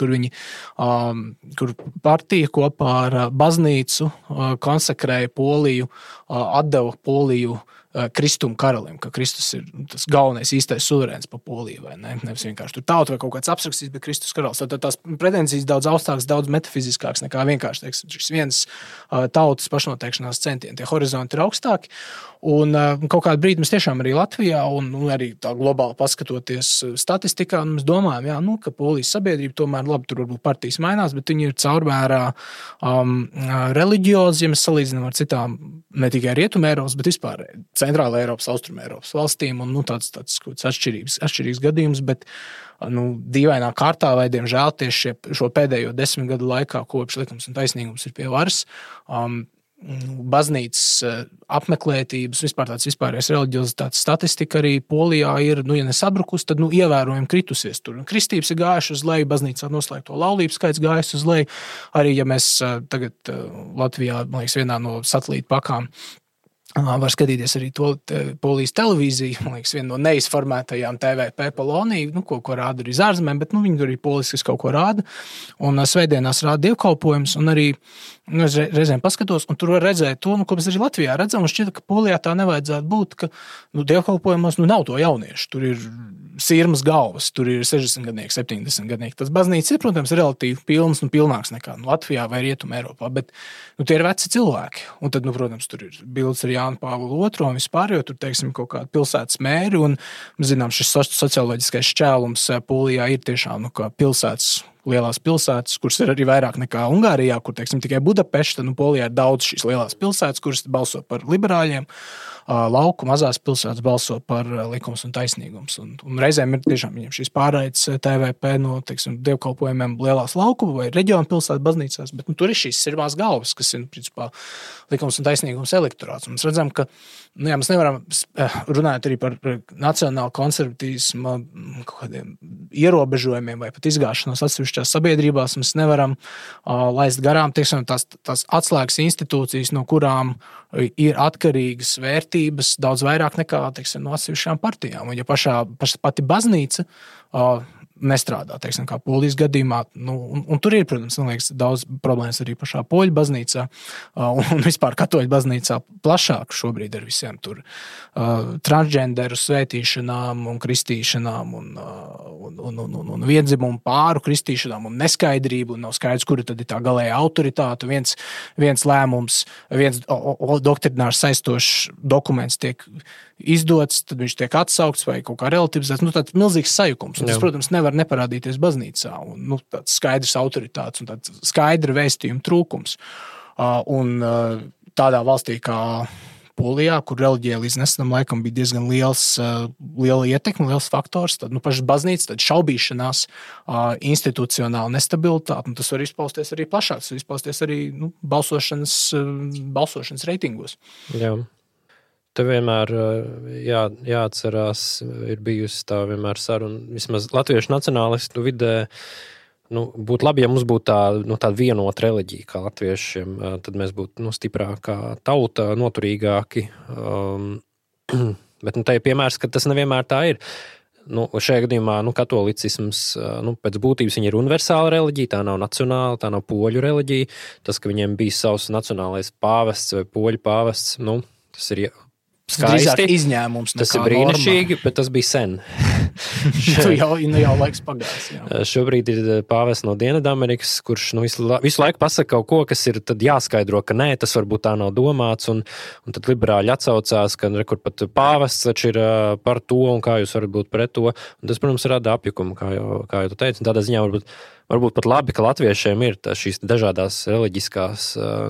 kur partija kopā ar baznīcu konsekrēja Poliju, atdeva Poliju Kristuma karalim, ka Kristus ir tas galvenais īstais suverēns pa Poliju, vai ne? Nevis vienkārši tur tauta vai kaut kāds abstrakcijas, bet Kristus karalis. Tad tās pretenzijas daudz augstākas, daudz metafiziskākas nekā vienkārši, šis viens tautas pašnoteikšanās centieni. Tie horizonti ir augstāki. Un kaut kādu brīdi mēs tiešām arī Latvijā un arī tā globāli paskatoties statistikā, mēs domājam, ka Polijas sabiedrība tomēr, labi, tur varbūt partijas mainās, bet viņi ir caurmērā reliģiozi, ja mēs salīdzinām ar citām, ne tikai Rietumē Eiropas, bet vispār Centrāla Eiropas, Austrumē Eiropas valstīm, un tāds atšķirīgs gadījums, bet dīvainā kārtā vai, diemžēl, tieši šo pēdējo 10 gadu laikā, kopš likums un taisnīgums ir pie varas, baznīcas apmeklētības, vispār tāds vispārējais reliģiozitātes statistika arī Polijā ir, ja nesabrukus, tad ievērojami kritusies tur. Kristības ir gājuši uz leju, baznīcā noslēgto laulību skaits gājis uz leju. Arī, ja mēs tagad Latvijā, man liekas, vienā no satelīta pakām var skatīties arī to Polijas televīziju, man liekas, viena no neizformētajām TVP Poloniju, ko rāda arī zārzemēm, bet viņi tur arī poliski kaut ko rāda. Un svētdienās rāda dievkalpojums, un arī reizēm paskatos, un tur var redzēt to, ko mēs arī Latvijā redzam, un šķiet, ka Polijā tā nevajadzētu būt, ka dievkalpojumos nav to jauniešu. Tur ir sirmas galvas, tur ir 60-gadnieki, 70-gadnieki. Tas baznīca ir, protams, relatīvi pilns un pilnāks nekā Latvijā vai Rietumē Eiropā, bet tie ir veci cilvēki. Un tad, protams, tur ir bildes ar Jānu Pāvilu II un vispār, jo tur, kaut kāda pilsētas mēri, un mēs zinām, šis socioloģiskais šķēlums Polijā ir tiešām, kā pilsētas, lielās pilsētas, kuras ir arī vairāk nekā Ungārijā, kur, tikai Budapešta, Polijā ir daudz šīs lielās pilsētas, kuras balso par liberāļiem, lauku mazās pilsētas balso par likums un taisnīgums. Un reizēm ir tiešām viņiem šīs pārraides TVP no, teiksim, dievkalpojumiem lielās lauku vai reģionu pilsētu baznīcās, bet tur ir šīs sirmās galvas, kas ir, principā, likums un taisnīgums elektorāts. Un mēs redzam, ka mēs nevaram runāt arī par nacionālu konservatīvismu kaut kādiem ierobežojumiem vai pat izgāšanos atsevišķās sabiedrībās. Mēs nevaram laist garām, teiksim, tās atslēgas institūcijas, no kurām ir atkarīgas vērtības daudz vairāk nekā, teiksim, no atsevišķām partijām. Un ja pati baznīca nestrādā, teiksim, kā Polijas gadījumā. Un tur ir, protams, liekas, daudz problēmas arī pašā poļu baznīcā un vispār katoļu baznīcā plašāk šobrīd ar visiem tur transgenderu svētīšanām un kristīšanām un viendzimumu pāru kristīšanām un neskaidrību, un nav skaidrs, kura tad ir tā galēja autoritāte. Viens lēmums, viens doktrinārs saistošs dokuments tiek izdots, tad viņš tiek atsaukts vai kaut kā relativizēts. Tāds milzīgs sajukums. Un tas, protams, nevar neparādīties baznīcā. Un, tāds skaidrs autoritātes un tāds skaidra vēstījuma trūkums. Un tādā valstī kā Polijā, kur reliģija līdz nesenam laikam bija diezgan liela ietekme, liels faktors, tad pašas baznīcas, tad šaubīšanās, institucionāla nestabilitāte, un tas var izpausties arī plašāk, tas var izpausties arī balsošanas reitingos. Jā. Te vienmēr jāatcerās, ir bijusi tā vienmēr saruna, vismaz latviešu nacionālistu vidē, būtu labi, ja mums būtu tāda vienota reliģija kā latviešiem, tad mēs būtu stiprākā tauta, noturīgāki. Bet te ir piemērs, ka tas nevienmēr tā ir. Šajā gadījumā katolicisms, pēc būtības viņa ir universāla reliģija, tā nav nacionāla, tā nav poļu reliģija. Tas, ka viņiem bija savs nacionālais pāvests vai poļu pāvests, tas ir skaisti. Izņēmums. Tas ir brīnišķīgi, bet tas bija sen. jau laiks pagājis. Jā. Šobrīd ir pāvests no Dienvidamerikas, kurš visu laiku pasaka kaut ko, kas ir tad jāskaidro, ka nē, tas varbūt tā nav domāts, un tad liberāļi atsaucās, ka kur pat pāvests taču ir par to, un kā jūs varat būt pret to. Un tas, protams, rada apjukumu, kā jau tu teici. Un tādā ziņā varbūt pat labi, ka latviešiem ir šīs dažādās reliģiskās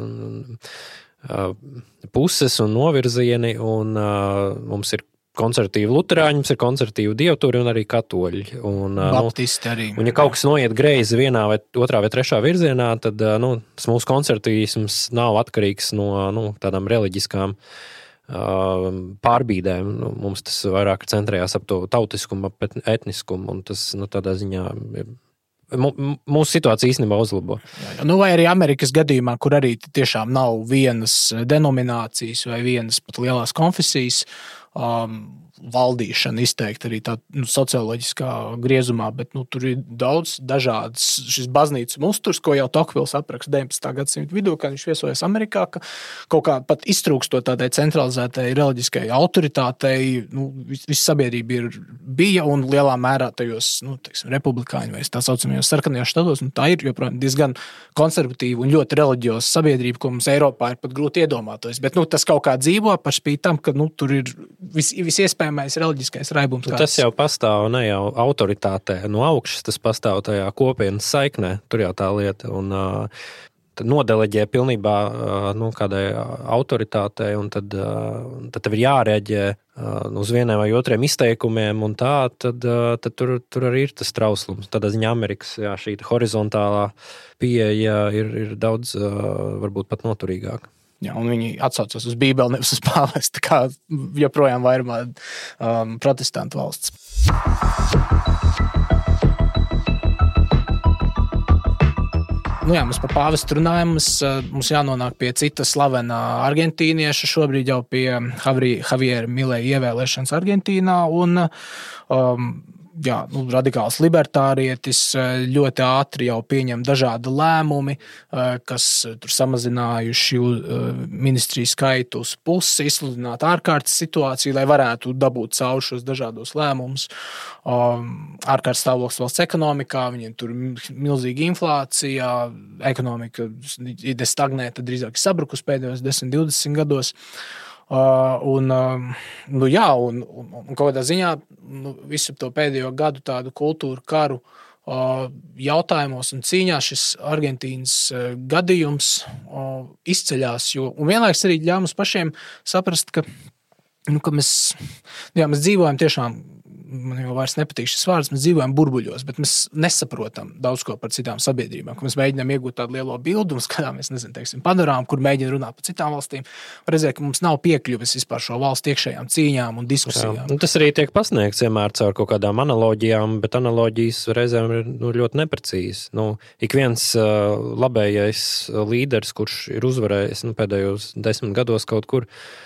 puses un novirzieni, un mums ir konservatīvi luterāņi, mums ir konservatīvi dievturi un arī katoļi. Baptisti arī. Un ja kaut kas noiet greizi vienā vai otrā vai trešā virzienā, tad tas mūsu konservatīvisms nav atkarīgs no tādām reliģiskām pārbīdēm. Mums tas vairāk centrējās ap to tautiskumu, ap etniskumu, un tas tādā ziņā mūsu situācija īstenībā uzlabo. Vai arī Amerikas gadījumā, kur arī tiešām nav vienas denominācijas vai vienas pat lielās konfesijas, valdīšana izteikti arī tā socioloģiskā griezumā, bet tur ir daudz dažādas šis baznīcas musturs, ko jau Tokvils apraksta 19. gadsimta vidū, kad viņš viesojas Amerikā, ka kaut kā pat iztrūkstot tādai centralizētai reliģiskai autoritātei, visa sabiedrība bija un lielā mērā tajos, republikāņu vai tā saucamajos sarkanajos štatos, tā ir joprojām diezgan konservatīva un ļoti reliģiosa sabiedrība, ko mums Eiropā ir pat grūti iedomāties, bet tas kaut kā dzīvo par spīti tam, ka tur ir visiespējamais reliģiskais raibums. Tas jau pastāv ne jau autoritātē no augšas, tas pastāv tajā kopienas saiknē, tur jau tā lieta, un tad nodeleģē pilnībā kādai autoritātei, un tad tev ir jārēģē uz vieniem vai otriem izteikumiem, un tad tur arī ir tas trauslums. Tādā ziņā Amerikas šī horizontālā pieeja ir daudz varbūt pat noturīgāka. Jā, un viņi atsaucas uz Bībeli, nevis uz pāvestu, kā joprojām vairumā protestantu valsts. Mēs par pāvestu runājam, mums jānonāk pie cita slavenā argentīnieša, šobrīd jau pie Javiera Milei ievēlēšanas Argentīnā, un radikāls libertārietis ļoti ātri jau pieņem dažādi lēmumi, kas tur samazinājuši ministriju skaitu uz pusi, izsludināt ārkārtas situāciju, lai varētu dabūt cauri šos dažādos lēmumus. Ārkārtas stāvoklis valsts ekonomikā, viņiem tur milzīga inflācija, ekonomika stagnē, tad drīzāk sabrukus pēdējos 10-20 gados. Un kaut kādā ziņā visu to pēdējo gadu tādu kultūru karu jautājumos un cīņā šis Argentīnas gadījums izceļās, un vienlaiks arī ļauj mums pašiem saprast, ka ka mēs dzīvojam tiešām, man jau vairs nepatīk šis vārds, mēs dzīvojam burbuļos, bet mēs nesaprotam daudz ko par citām sabiedrībām, ka mēs mēģinām iegūt tādu lielo bildu un skatāmies, panorāmu, kur mēģina runāt par citām valstīm, redzēt, ka mums nav piekļuves vispār šo valstu iekšējām cīņām un diskusijām. Jā, tas arī tiek pasniegts vienmēr caur kaut kādām analoģijām, bet analoģijas reizēm ir ļoti neprecīzas. Ik viens labējais līderis, kurš ir uzvarējis pēdējos 10 gados kaut kur,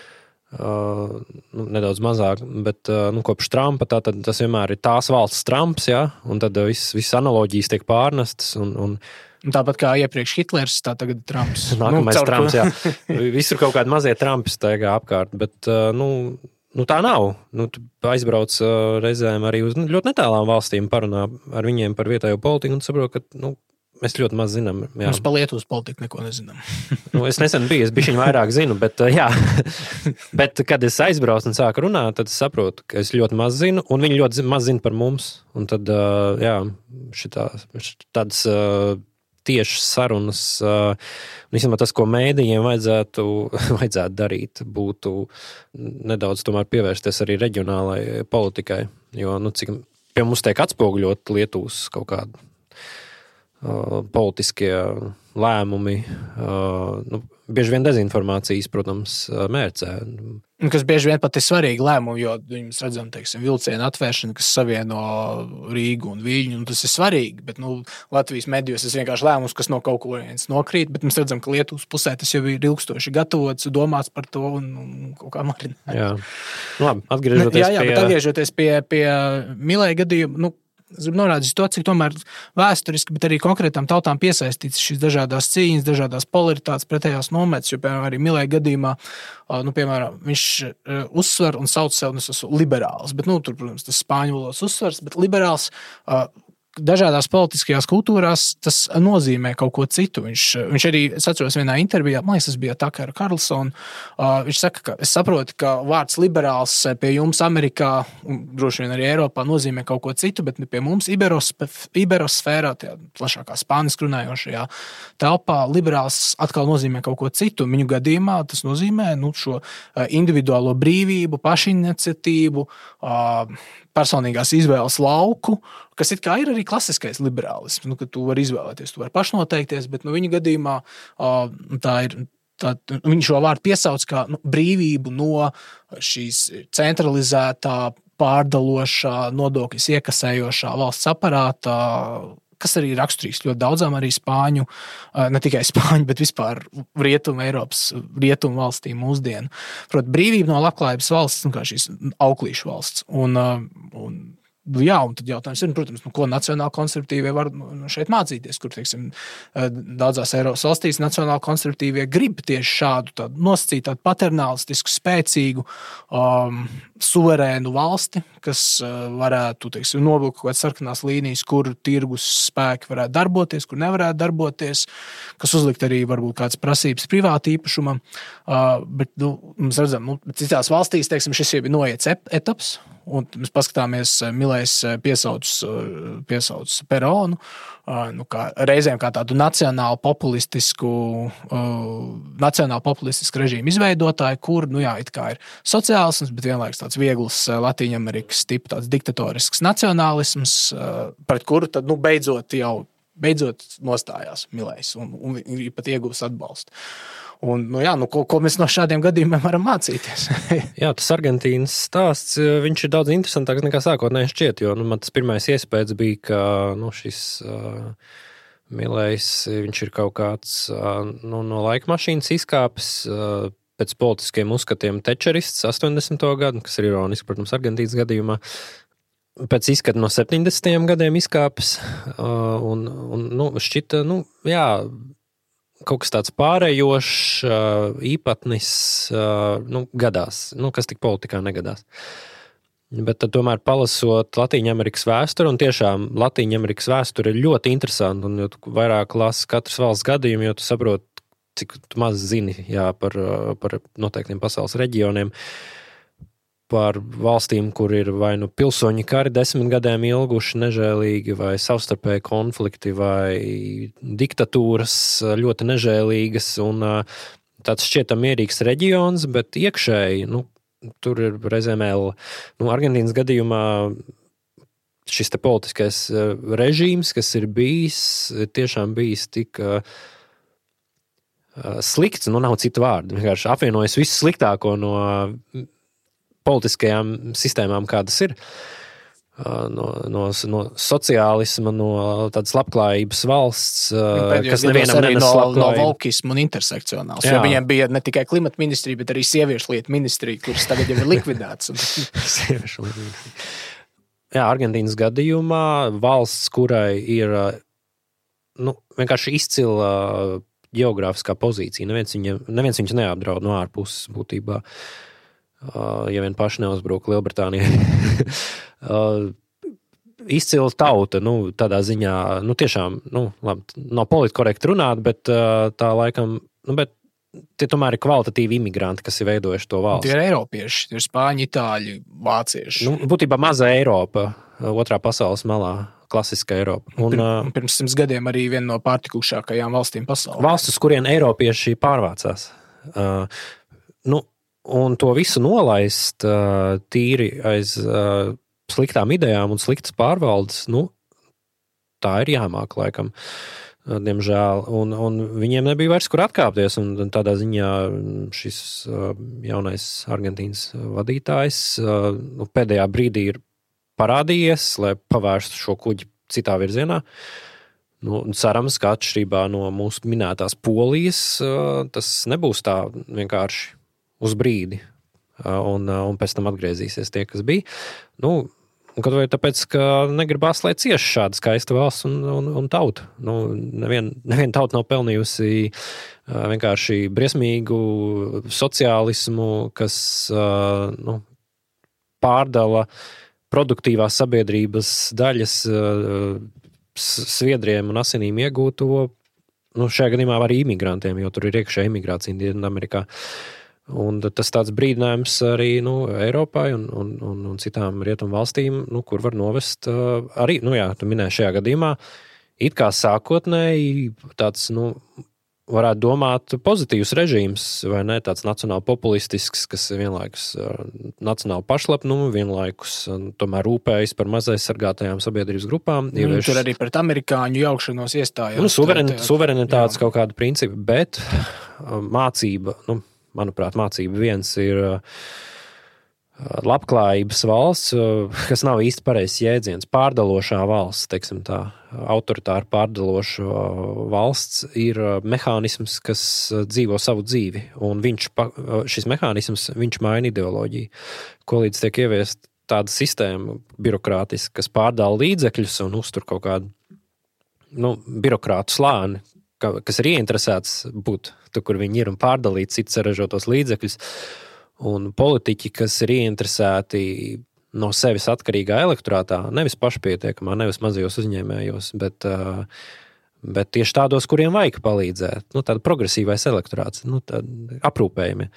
nedaudz mazāk, bet kopš Trumpa tātad tas vienmēr ir tās valsts Trumps, ja? Un tad viss analoģijas tiek pārnestas un tāpat kā iepriekš Hitlers, tā tagad Trumps. Nākamais Trumps, jā. Visur kaut kādi mazie Trumpi staigā apkārt, bet tā nav. Tu aizbrauc reizēm arī uz ļoti netālām valstīm, parunā ar viņiem par vietējo politiku un saprot, ka mēs ļoti maz zinām. Jā. Mēs par Lietuvas politiku neko nezinām. Es nesen biju, es bišķiņ vairāk zinu, bet jā. Bet, kad es aizbraucu un sāku runāt, tad es saprotu, ka es ļoti maz zinu, un viņi ļoti maz zina par mums. Un tad, jā, tādas tiešas sarunas, vismaz tas, ko mēdījiem vajadzētu darīt, būtu nedaudz tomēr pievērsties arī reģionālai politikai, jo, cik pie mums tiek atspoguļot Lietuvas kaut kādu politiskie lēmumi, bieži vien dezinformācijas, protams, mērcē. Kas bieži vien pat ir svarīgi lēmumi, jo mēs redzam, vilcienu atvēršanu, kas savieno Rīgu un Viļņu, un tas ir svarīgi, bet Latvijas medijos tas vienkārši lēmums, kas no kaut kurienes nokrīt, bet mēs redzam, ka Lietuvas pusē tas jau ir ilgstoši gatavots, domāts par to un kaut kā marinēt. Jā. Labi, atgriežoties pie Milēja gadījuma, es gribu norādīt to, cik tomēr vēsturiski, bet arī konkrētām tautām piesaistīts šīs dažādās cīņas, dažādās polaritātes, pretējās nometas, jo, piemēram, arī Milēja gadījumā, piemēram, viņš uzsver un sauc sev, es esmu liberāls, bet, tur, protams, tas spāņu valodas uzsvers, bet liberāls dažādās politiskajās kultūrās tas nozīmē kaut ko citu. Viņš arī, es atceros vienā intervijā, man liekas, tas bija Takera Karlsona, viņš saka, ka es saprotu, ka vārds liberāls pie jums Amerikā un droši vien arī Eiropā nozīmē kaut ko citu, bet pie mums iberosfērā, tajā plašākā spāniski runājošajā telpā, liberāls atkal nozīmē kaut ko citu. Viņu gadījumā tas nozīmē šo individuālo brīvību, pašiniciatīvu, personīgās izvēles lauku, kas it kā ir arī klasiskais liberālisms, ka tu vari izvēlēties, tu vari pašnoteikties, bet viņa gadījumā viņš šo vārdu piesauc kā brīvību no šīs centralizētā, pārdalošā, nodokļus iekasējošā valsts aparātā, kas arī ir raksturīgs ļoti daudzām arī spāņu, ne tikai spāņu, bet vispār rietumu Eiropas, rietumu valstīm mūsdienu. Proti, brīvība no labklājības valsts, kā šīs auklīšu valsts. Un tad jautājums ir, protams, ko nacionāli konservatīvie var šeit mācīties, kur, daudzās Eiropas valstīs nacionāli konservatīvie grib tieši šādu nosacīt tādu paternālistisku, spēcīgu, suverēnu valsti, kas varētu, novilkt kaut kādas sarkanās līnijas, kur tirgus spēki varētu darboties, kur nevarētu darboties, kas uzlikt arī varbūt kādas prasības privāta īpašumam. Bet, mēs redzam, citās valstīs, šis jau ir noiets etaps, un mēs paskatāmies, Milējs piesauc Peronu, reizēm kā tādu nacionālu populistisku režīmu izveidotāju, kur, it kā ir sociālisms, bet vienlaikus tāds viegls Latīņamerikas tipa, tāds diktatorisks nacionālisms, pret kuru tad, beidzot nostājās Milējs un ir pat ieguvis atbalstu. Un, ko mēs no šādiem gadījumiem varam mācīties? Jā, tas Argentīnas stāsts, viņš ir daudz interesantāks nekā sākotnēji šķiet, jo man tas pirmais iespējas bija, ka šis Milējs, viņš ir kaut kāds no laika mašīnas izkāpis pēc politiskiem uzskatiem tečerists 80. gadu, kas ir ironiski, protams, Argentīnas gadījumā. Pēc izskata no 70. gadiem izkāpis un šķita, kaut kas tāds pārējošs, īpatnis, gadās, kas tik politikā negadās. Bet tad tomēr palasot Latīņamerikas vēsturi, un tiešām Latīņamerikas vēsture ir ļoti interesanta, un jo tu vairāk lasi katras valsts gadījumu, jo tu saproti, cik tu maz zini par noteiktiem pasaules reģioniem, par valstīm, kur ir vai pilsoņu kari 10 gadiem ilguši nežēlīgi, vai savstarpēji konflikti, vai diktatūras ļoti nežēlīgas, un tāds šķietam mierīgs reģions, bet iekšēji, tur ir reizēm Argentīnas gadījumā šis te politiskais režīms, kas ir bijis, tiešām bijis tik slikts, nav citu vārdu. Vienkārši apvienojas visu sliktāko no politiskajām sistēmām, kādas ir. No sociālisma, no tādas labklājības valsts, kas nevienam nenes labklājību. No volkismu un intersekcionāls, jo viņiem bija ne tikai klimata ministrija, bet arī sieviešu lietu ministrija, kuras tagad jau ir likvidētas. Sieviešu lietu ministrija. Jā, Argentīnas gadījumā valsts, kurai ir vienkārši izcila ģeogrāfiskā pozīcija, neviens viņus neapdraud no ārpuses būtībā. Ja vien paši neuzbruk Lielbritānijai. Izcila tauta, tādā ziņā, tiešām, labi, nav politkorekti runāt, bet tā laikam, bet tie tomēr ir kvalitatīvi imigranti, kas ir veidojuši to valsti. Tie ir eiropieši, tie ir spāņi, itāļi, vācieši. Būtībā maza Eiropa, otrā pasaules malā, klasiska Eiropa. Un pirms 100 gadiem arī viena no pārtikušākajām valstīm pasaulē. Valstis, kurien eiropieši pārvācās. Un to visu nolaist tīri aiz sliktām idejām un sliktas pārvaldes, tā ir jāmāk laikam, diemžēl. Un viņiem nebija vairs kur atkāpties, un tādā ziņā šis jaunais Argentīnas vadītājs pēdējā brīdī ir parādījies, lai pavērstu šo kuģi citā virzienā. Cerams, ka atšķirībā no mūsu minētās Polijas, tas nebūs tā vienkārši uz brīdi, un pēc tam atgriezīsies tie, kas bija. Kaut vai tāpēc, ka negribās, lai cieši šāda skaista valsts un tauta. Neviena tauta nav pelnījusi vienkārši briesmīgu sociālismu, kas pārdala produktīvās sabiedrības daļas sviedriem un asinīm iegūto, šajā gadījumā arī imigrantiem, jo tur ir iekšēja imigrācija Dienvidamerikā. Un tas tāds brīdinājums arī Eiropai un citām rietumu valstīm, kur var novest arī, tu minēji šajā gadījumā, it kā sākotnēji tāds, varētu domāt pozitīvs režīms, vai ne, tāds nacionāli populistisks, kas vienlaikus nacionāli pašlepnumu, vienlaikus tomēr rūpējas par mazaizsargātajām sabiedrības grupām. Tur arī pret amerikāņu jaukšanos iestājās. Suverenitātes kaut kāda principa, bet mācība, manuprāt, mācība viens ir labklājības valsts, kas nav īsti pareizs jēdziens, pārdalošā valsts, teiksim tā, autoritāri pārdaloša valsts ir mehānisms, kas dzīvo savu dzīvi, un šis mehānisms, viņš maina ideoloģiju, ko līdz tiek ieviest tāda sistēma birokrātiska, kas pārdala līdzekļus un uztur kaut kādu, birokrātu slāni, kas ir ieinteresēts būt tur, kur viņi ir un pārdalīt citus saražotos līdzekļus, un politiķi, kas ir ieinteresēti no sevis atkarīgā elektorātā, nevis pašpietiekamā, nevis mazajos uzņēmējos, bet tieši tādos, kuriem vajag palīdzēt. Tāda progresīvais elektorāts, aprūpējumi.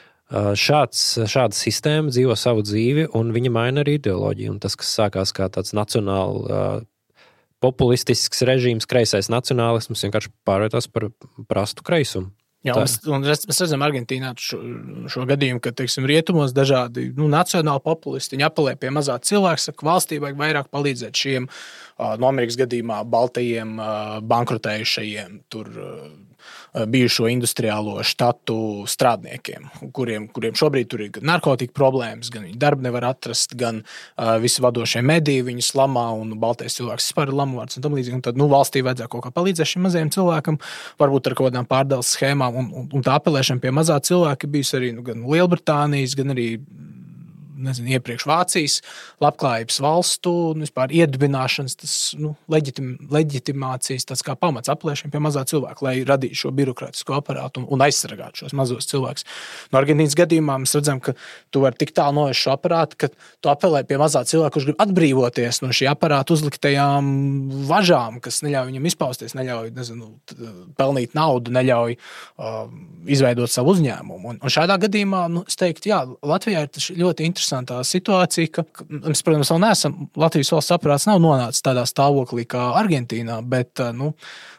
Šāda sistēma dzīvo savu dzīvi, un viņa maina arī ideoloģiju, un tas, kas sākās kā tāds nacionāli populistisks režīms, kreisais nacionālisms vienkārši pārvietās par prastu kreisumu. Jā, un mēs redzam Argentīnā šo gadījumu, ka, teiksim, rietumos dažādi nacionāli populisti, viņi apelē pie mazā cilvēka, saka, valstī vajag vairāk palīdzēt šiem, no Amerikas gadījumā, baltajiem, bankrotējušajiem, tur bijušo industriālo štatu strādniekiem, kuriem šobrīd tur ir gan narkotika problēmas, gan viņi darbu nevar atrast, gan visi vadošie mediji viņus lamā, un baltais cilvēks vispār ir lamuvārds un tam līdzīgi. Un tad, valstī vajadzētu kaut kā palīdzēt šim mazajam cilvēkam, varbūt ar kaut kādām pārdales schēmām, un tā apelēšana pie mazā cilvēka bijusi arī gan Lielbritānijas, gan arī iepriekš Vācijas labklājības valstu vispār iedibināšanas, tas leģitimācijas tāds kā pamats aplēšana pie mazā cilvēka, lai radītu šo birokrātisko aparātu un aizsargātu šos mazos cilvēkus. No Argentīnas gadījumā mēs redzam, ka tu vari tik tālu novest šo aparātu, ka tu apelē pie mazā cilvēka, kurš grib atbrīvoties no šī aparāta uzliktajām važām, kas neļauj viņam izpausties, neļauj, pelnīt naudu, neļauj izveidot savu uzņēmumu. Un šādā gadījumā, es teiktu, jā, Latvijā ir ļoti interesantā situācija, ka mēs, protams, vēl neesam, Latvijas valsts aparāts nav nonācis tādā stāvoklī kā Argentīnā, bet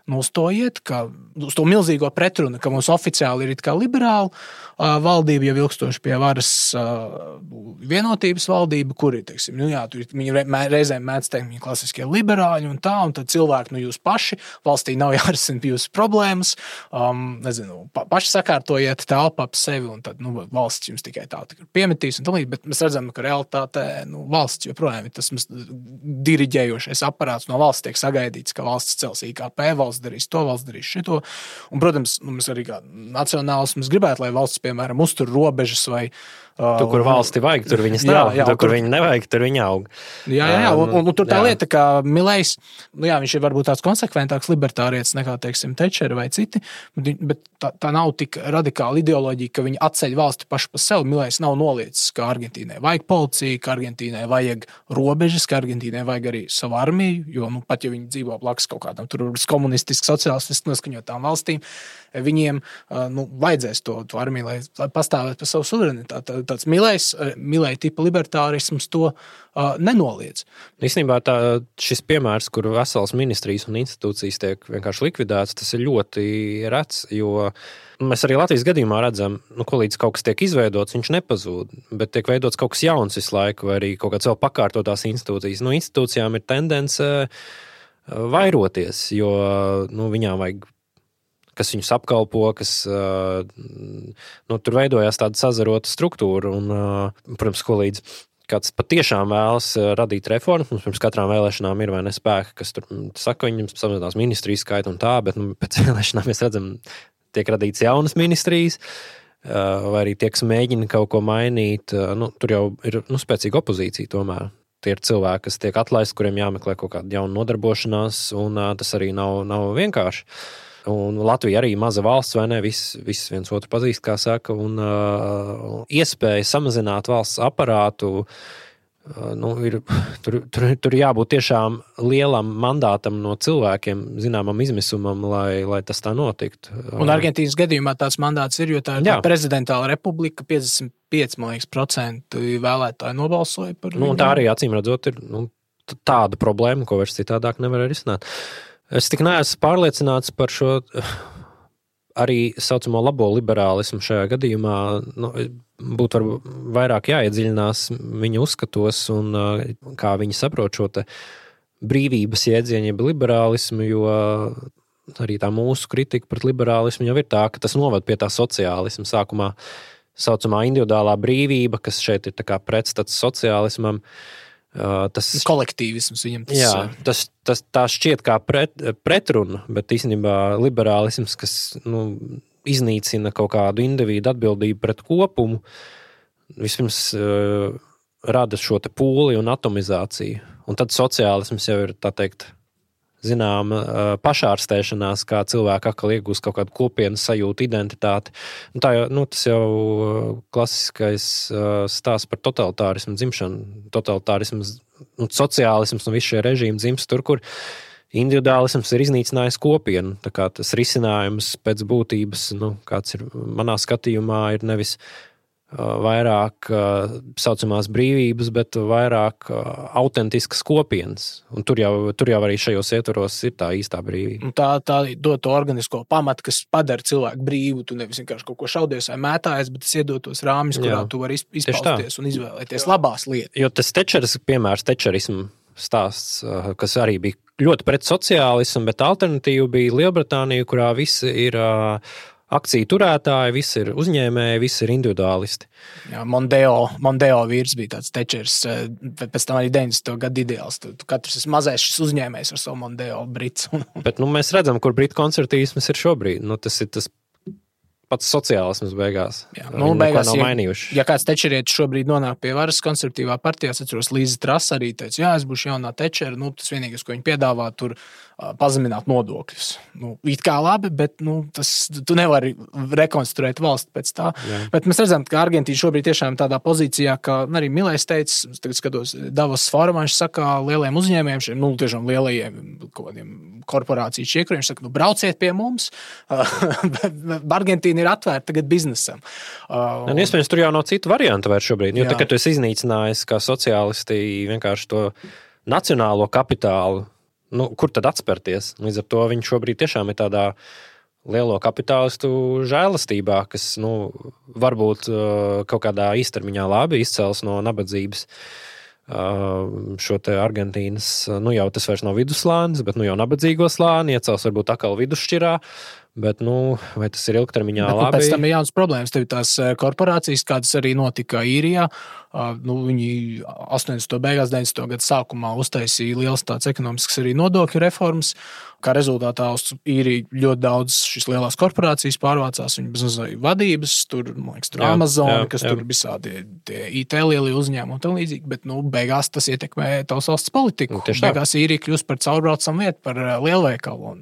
uz to iet, uz to milzīgo pretrunu, ka mums oficiāli ir it kā liberāla valdība, jau ilgstoši pie varas vienotības valdība, kuri, teiksim, viņi reizēm mēdz teikt, viņi klasiskie liberāļi un tad cilvēki, jūs paši, valstī nav jārisina jūsu problēmas, paši sakārtojiet telpu ap sevi, un tad, valsts jums tikai tā piemetīs, un tālīt, bet mēs redzam, ka realitātē, valsts joprojām ir tas diriģējošais aparāts, no valsts tiek sagaidīts, ka valsts cels IKP, valsts darīs to, valsts darīs šito, un, protams, mēs arī kā nacionālisms gribētu, lai valsts, piemēram, uztur robežas vai tur, kur valsti vajag, tur viņas nav. Tur, kur viņi nevajag, tur viņi aug. Jā. Un tur tā lieta, ka Milejs, viņš ir varbūt tāds konsekventāks libertārietis nekā, teiksim, Tečeri vai citi, bet tā nav tik radikāla ideoloģija, ka viņi atceļ valsti paši pa sevi. Milejs nav noliecis, ka Argentīnai vajag policiju, ka Argentīnai vajag robežas, ka Argentīnai vajag arī savu armiju, jo, pat ja viņi dzīvo blakus kaut kādam tur komunistiski, sociālistiski noskaņotām valstīm, viņiem vajadzēs to armiju, lai pastāvētu par savu suverenitāti. Tāds Mileja tipa libertārisms to nenoliedz. Īstenībā šis piemērs, kur veselas ministrijas un institūcijas tiek vienkārši likvidētas, tas ir ļoti rets, jo mēs arī Latvijas gadījumā redzam, ko līdz kaut kas tiek izveidots, viņš nepazūd, bet tiek veidots kaut kas jauns visu laiku, vai arī kaut kāds vēl pakārtotās institūcijas. Institūcijām ir tendence vairoties, jo viņām vajag kas viņus apkalpo, kas tur veidojās tāda sazarota struktūra. Un, protams, ko līdz kāds patiešām vēlas radīt reformas, mums pirms katrām vēlēšanām ir vai nespēki, kas tur saka, viņam samazinās ministrijas skaitu un tā, bet pēc vēlēšanām mēs redzam, tiek radīts jaunas ministrijas, vai arī tie, kas mēģina kaut ko mainīt, tur jau ir spēcīga opozīcija tomēr. Tie ir cilvēki, kas tiek atlaisti, kuriem jāmeklē kaut kāda jauna nodarbošanās, un tas arī nav vienkārši. Un Latvija arī maza valsts, vai ne? Viss viens otru pazīst, kā saka, un iespēja samazināt valsts aparātu, tur jābūt tiešām lielam mandātam no cilvēkiem, zināmam izmisumam, lai tas tā notiktu. Un Argentīnas gadījumā tāds mandāts ir, jo tā ir prezidentāla republika, 55% vēlētāji nobalsoja par viņu. Un tā arī acīm redzot ir tāda problēma, ko vairs citādāk nevar risināt. Es tik neesmu pārliecināts par šo arī saucamo labo liberālismu šajā gadījumā. Būtu varbūt vairāk jāiedziļinās viņa uzskatos un kā viņi saprot šo te brīvības jēdzienu, jeb liberālismu, jo arī tā mūsu kritika pret liberālismu jau ir tā, ka tas novad pie tā sociālisma. Sākumā saucamā individuālā brīvība, kas šeit ir tā kā pretstats sociālismam. Tas kolektīvisms viņam tā šķiet kā pretruna, bet īstenībā liberālisms, kas iznīcina kaut kādu individu atbildību pret kopumu, vispirms rada šo te pūli un atomizāciju. Un tad sociālisms jau ir, tā teikt, pašārstēšanās, kā cilvēki atkal iegūst kaut kādu kopienas sajūtu, identitāti. Tas jau klasiskais stāsts par totalitārismu dzimšanu. Totalitārisms, sociālisms un visi šie režīmi dzimst tur, kur individuālisms ir iznīcinājis kopienu. Tā kā tas risinājums pēc būtības, kāds ir manā skatījumā, ir nevis vairāk saucamās brīvības, bet vairāk autentiskas kopienas. Un tur jau arī šajos ietvaros ir tā īstā brīvība. Tā dod to organisko pamatu, kas padara cilvēku brīvu. Tu nevis vienkārši kaut ko šaudies vai mētājies, bet tas iedod tos rāmis, kurā tu vari izpausties un izvēlēties labās lietas. Jo tas tečerismu stāsts, kas arī bija ļoti pret sociālismu, bet alternatīva bija Lielbritānija, kurā visi ir akciju turētāji, visi ir uzņēmēji, visi ir individuālisti. Jā, Mondeo vīrs bija tāds Tečers, pēc tam arī 90. gadu ideāls. Katrs ir mazais šis uzņēmējs ar savu Mondeo brits. Bet mēs redzam, kur britu konservatīvisms ir šobrīd. Tas ir tas pats sociālisms beigās. Jā, beigās, ja kāds tečerietis šobrīd nonāk pie varas konservatīvā partijā, es atceros, Līza Trasa arī teica, es būšu jaunā tečera, tas vienīgais, ko viņi piedāvā, tur pazemināt nodokļus. It kā labi, bet tu nevari rekonstruēt valsti pēc tā. Jā. Bet mēs redzam, ka Argentīna šobrīd tiešām tādā pozīcijā, ka arī Milejs teica, tagad skatos Davos fórumā, viņš saka lieliem uzņēmējiem, šiem tiešām lielajiem korporāciju čiekuriem, viņš saka, brauciet pie mums, Argentīna ir atvērta tagad biznesam. Iespējams, tur jau nav citu variantu vairs šobrīd, jo tā, ka tu esi iznīcinājis kā sociālisti vienkārši to nacionālo kapitālu, kur tad atspērties? Līdz ar to viņš šobrīd tiešām ir tādā lielo kapitālistu žēlastībā, kas varbūt kaut kādā īstermiņā labi izcels no nabadzības šo te Argentīnas, jau tas vairs nav vidusslānis, bet jau nabadzīgo slāni, iecels varbūt atkal vidusšķirā, bet vai tas ir ilgtermiņā labi? Pēc tam ir jaunas problēmas. Tev tās korporācijas, kādas arī notika Īrijā, viņi 80. beigās, 90. gadu sākumā uztaisīja liels tāds ekonomisks arī nodokļu reformas, kā rezultātā uz Īriju ļoti daudz šīs lielās korporācijas pārvācās, viņi bezmazliet vadības, tur Amazon, kas tur visādi tie IT lielie uzņēmumi un tā līdzīgi, bet beigās tas ietekmē tavas valsts politiku. Beigās Īrija kļūst par caurbraucamu vietu, par lielveikalu.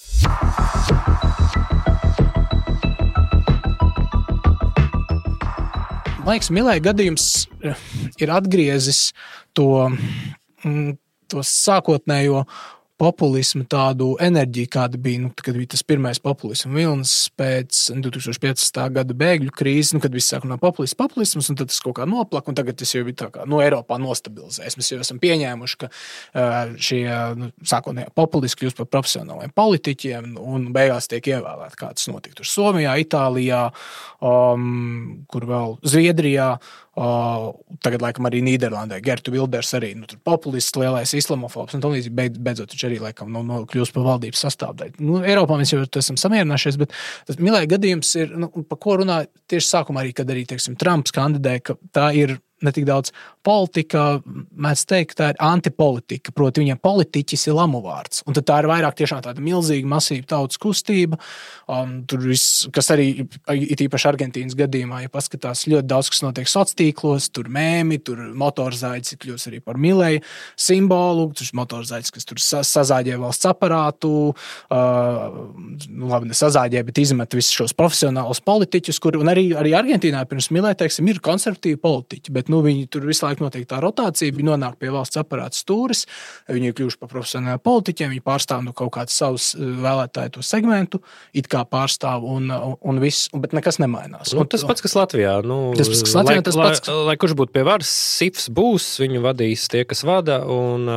Man liekas, Milei gadījums ir atgriezis to sākotnējo populismu, tādu enerģiju, kāda bija, kad bija tas pirmais populismu vilnis pēc 2015. gada bēgļu krīzes, kad viss sāk no populisms, un tad tas kaut kā noplaka, un tagad tas jau bija tā kā Eiropā nostabilizēs. Mēs jau esam pieņēmuši, ka šie sākotnēji populisti kļūst par profesionāliem politiķiem, un beigās tiek ievēlēti, kā tas notika tur Somijā, Itālijā, kur vēl Zviedrijā, tagad laikam arī Nīderlandē. Gertu Wilders arī populists, lielais islamofobs, un tā līdzīgi beidzot viņš arī laikam kļūst par valdības sastāvdaļu. Eiropā mēs jau esam samierinājušies, bet tas Milei gadījums ir, par ko runā tieši sākumā arī, kad arī, Trumps kandidē, ka tā ir ne tik daudz politika, mēdz teikt, tā ir antipolitika, proti viņiem politiķis ir lamuvārds. Un tad tā ir vairāk tiešām tāda milzīga, masīva tautas kustība. Tur viss, kas arī it īpaši Argentīnas gadījumā, ja paskatās, ļoti daudz, kas notiek sociālos, tur mēmi, tur motorzaids kļūst arī par Milei simbolu, tur motorzaids, kas tur sazāģē valsts aparātu, labi, ne sazāģē, bet izmet visus šos profesionālus politiķus, un arī Argentīnā pirms Milei, ir konservatīvi politiķi, bet viņi tur visu laiku notiek tā rotācija, viņi nonāk pie valsts aparāta stūres, viņi ir kļuvuši par profesionāliem politiķiem, viņi pārstāv kaut kādu savus vēlētāju to segmentu, it kā pārstāv un viss, bet nekas nemainās. Tas pats, kas Latvijā. Lai kurš būtu pie varas, SIFs būs, viņu vadīs tie, kas vada, un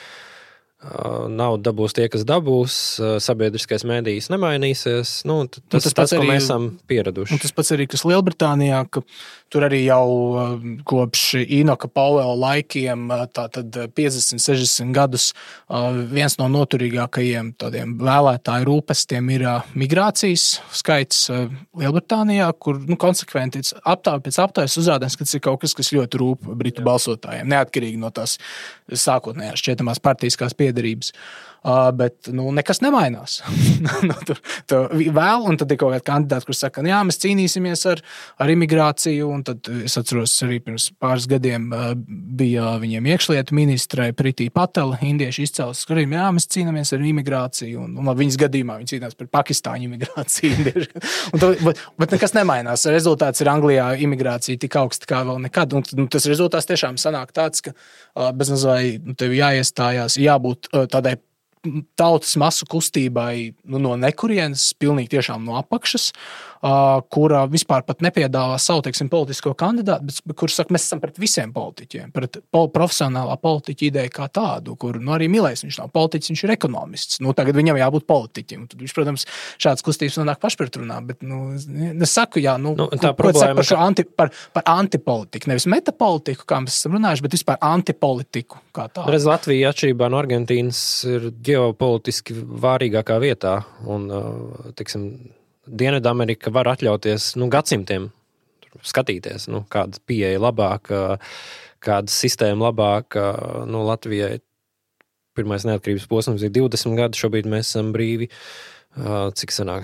naudu dabūs tie, kas dabūs, sabiedriskais mēdījis nemainīsies. Tas pats, ko mēs esam pieraduši. Un tas pats arī, kas Lielbritānijā, ka tur arī jau kopš Enoka Powella laikiem, tātad 50-60 gadus, viens no noturīgākajiem tādiem vēlētāju rūpestiem ir migrācijas skaits Lielbritānijā, kur konsekventi pēc aptājas uzrādās, ka tas ir kaut kas, kas ļoti rūp britu balsotājiem, neatkarīgi no tās sākotnējās šķietamās partijiskās piedarības. Bet nekas nemainās. Tur vēl, un tad ir kaut kādi kandidāti, kurš saka, jā, mēs cīnīsimies ar imigrāciju, un tad es atceros arī pirms pāris gadiem bija viņiem iekšlietu ministre Priti Patela, indiešu izcelsmes, kuriem, jā, mēs cīnāmies ar imigrāciju, un viņas gadījumā viņi cīnās par Pakistāņu imigrāciju. Bet nekas nemainās. Rezultāts ir Anglijā imigrācija tik augsta kā vēl nekad, un tas rezultāts tiešām sanāk tāds, ka beznazvai tev jāiestājās, jābūt tādai tautas masu kustībai no nekurienes, pilnīgi tiešām no apakšas, kura vispār pat nepiedāvā savu, politisko kandidātu, bet kur saka, mēs esam pret visiem politiķiem, pret profesionālā politiķa ideju kā tādu, kur arī Milejs, viņš nav politiķis, viņš ir ekonomists. Tagad viņam jābūt politiķim. Tad viņš, protams, šāds kustības nonāk pašpretrunā, bet, es saku, jā, tā problēma par antipolitiku, nevis metapolitiku, kā mēs esam runājuši, bet vispār antipolitiku kā tādu. Reiz Latvija atšķirībā no Argentīnas ir ģeopolitiski vārīgākā vietā, un, Dienvidamerika var atļauties gadsimtiem skatīties, kāda pieeja labāka, kāda sistēma labāka. Latvijai pirmais neatkarības posms ir 20 gadi, šobrīd mēs esam brīvi, cik sanāk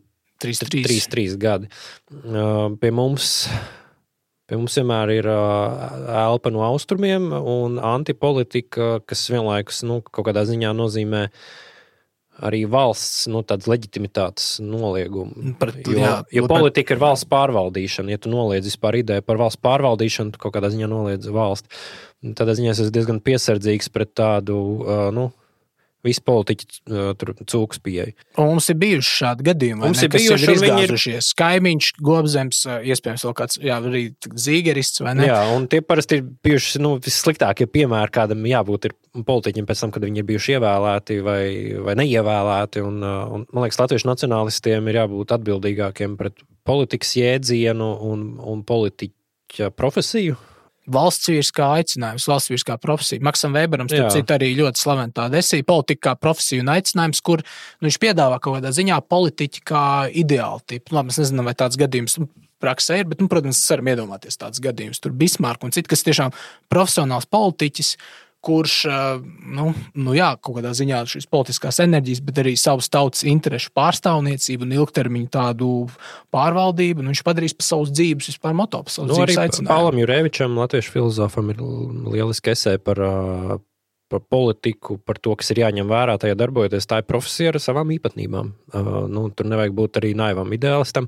33 gadi. Pie mums vienmēr ir elpa no austrumiem un antipolitika, kas vienlaikus kaut kādā ziņā nozīmē arī valsts tādas leģitimitātes noliegumu. Jo politika ir valsts pārvaldīšana. Ja tu noliedz vispār ideju par valsts pārvaldīšanu, tu kaut kādā ziņā noliedz valsti. Tādā ziņā es esmu diezgan piesardzīgs pret tādu visi politiķi tur cūkas pieeja. Un mums ir bijuši šādi gadījumi, Mums vai ne, ir kas bijuši, ir un viņi izgāzušies. Kaimiņš, Gobzems, iespējams vēl kāds, arī zīgerists, vai ne? Jā, un tie parasti ir bijuši vissliktākie piemēri, kādam jābūt ir politiķiem pēc tam, kad viņi ir bijuši ievēlēti vai neievēlēti. Un, man liekas, latviešu nacionālistiem ir jābūt atbildīgākiem pret politikas jēdzienu un politiķa profesiju. Valsts vīrs kā aicinājums, valsts vīrs kā profesija. Maksam Weberam, starp citu, arī ļoti slavena tāda esija, politika kā profesija un aicinājums, kur viņš piedāvā kaut kādā ziņā politiķi kā ideāli tipu. Labi, mēs nezinām, vai tāds gadījums praksē ir, bet, protams, mēs varam iedomāties tāds gadījums. Tur Bismarck un citi, kas tiešām profesionāls politiķis, kurš, kaut kādā ziņā šīs politiskās enerģijas, bet arī savas tautas interešu pārstāvniecību un ilgtermiņu tādu pārvaldību, viņš padarīs par savus dzīves vispār moto, par savus dzīves aicinājumu. Pālam Jurevičam, latviešu filozofam, ir lieliski esē par politiku, par to, kas ir jāņem vērā tajā darbojoties. Tā ir profesija ar savām īpatnībām. Tur nevajag būt arī naivam ideālistam.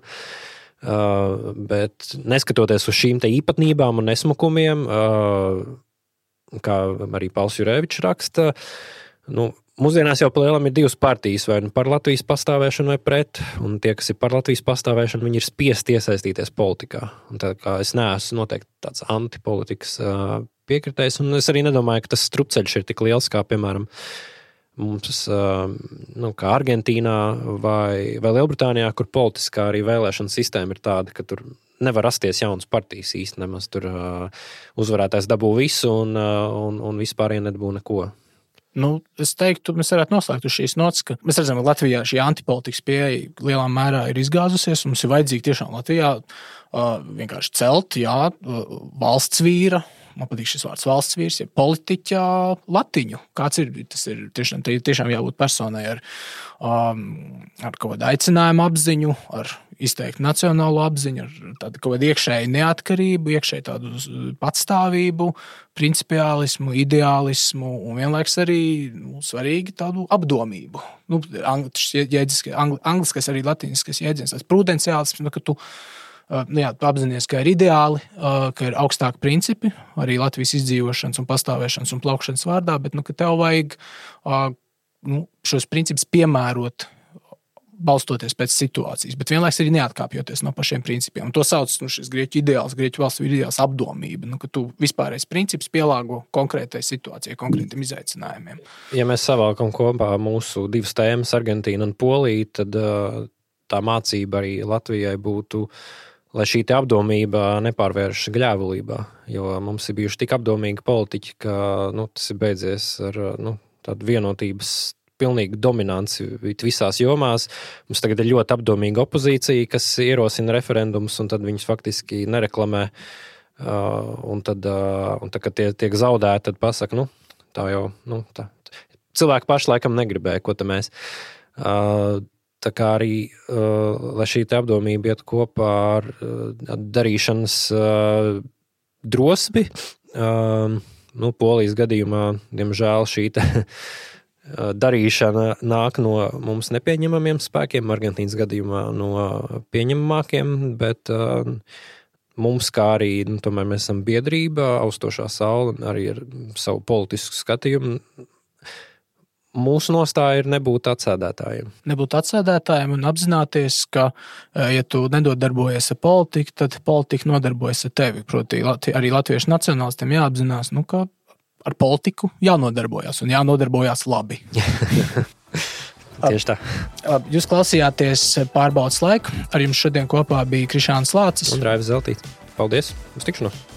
Bet neskatoties uz šīm te īpatnībām un nesmukumiem, kā arī Pauls Jurevičs raksta, mūsdienās jau plēlam ir divas partijas, vai par Latvijas pastāvēšanu vai pret, un tie, kas ir par Latvijas pastāvēšanu, viņi ir spiesti iesaistīties politikā. Un tā kā es neesmu noteikti tāds antipolitikas piekritējs, un es arī nedomāju, ka tas strupceļš ir tik liels, kā, piemēram, mums, kā Argentīnā vai Lielbritānijā, kur politiskā arī vēlēšana sistēma ir tāda, ka tur nevar rasties jaunas partijas īsti nemaz. Tur uzvarētājs dabū visu un vispārējie nedabū neko. Es teiktu, mēs varētu noslēgt uz šīs nots, ka mēs redzam, ka Latvijā šī antipolitikas pieeja lielā mērā ir izgāzusies. Mums ir vajadzīgi tiešām Latvijā vienkārši celt, valsts vīra. Man patīk šis vārds valsts vīrs, ja politiķa latiņu. Kāds ir? Tas ir tiešām jābūt personai ar kaut kādu aicinājumu apziņu, ar izteikti nacionālu apziņu, ar tādu kaut kādu iekšēju neatkarību, iekšēju tādu patstāvību, principiālismu, ideālismu un vienlaiks arī svarīgi tādu apdomību. Angliskais arī latiņiskais jēdziens, tāds prudenciālisms, ka tu apzinies, ka ir ideāli, ka ir augstāki principi, arī Latvijas izdzīvošanas un pastāvēšanas un plaukšanas vārdā, bet ka tev vajag šos principus piemērot, balstoties pēc situācijas, bet vienlaiks arī neatkāpjoties no pašiem principiem. Un to sauc šis grieķu ideāls, grieķu valsts ideāls apdomība, ka tu vispārējais princips pielāgo konkrētai situācijai, konkrētiem izaicinājumiem. Ja mēs savalkam kopā mūsu divas tēmas, Argentīna un Polija, tad tā mācība arī Latvijai būtu, lai šī te apdomība nepārvēršas gļēvulībā, jo mums ir bijuši tik apdomīgi politiķi, ka tas ir beidzies ar tādu vienotības pilnīgu dominanci visās jomās. Mums tagad ir ļoti apdomīga opozīcija, kas ierosina referendumus, un tad viņus faktiski nereklamē. Un tad, kad tie tiek zaudēti, tad pasaka, tā jau, tā. Cilvēki paši laikam negribēja, ko te mēs. Tā kā arī, lai šī te apdomība iet kopā ar darīšanas drosmi, Polijas gadījumā, diemžēl, šī te darīšana nāk no mums nepieņemamiem spēkiem, Argentīnas gadījumā no pieņemamākiem, bet mums, kā arī, tomēr mēs esam biedrība, austošā saule, arī ar savu politisku skatījumu. Mūsu nostāja ir nebūt atsēdētājiem. Nebūt atsēdētājiem un apzināties, ka, ja tu nedodarbojies ar politiku, tad politika nodarbojas ar tevi. Proti, arī latviešu nacionālistiem jāapzinās, ka ar politiku jānodarbojas un jānodarbojas labi. Tieši tā. Jūs klausījāties Pārbaudas laiku. Ar jums šodien kopā bija Krišāns Lācis un Raivis Zeltīts. Paldies! Uz tikšanos!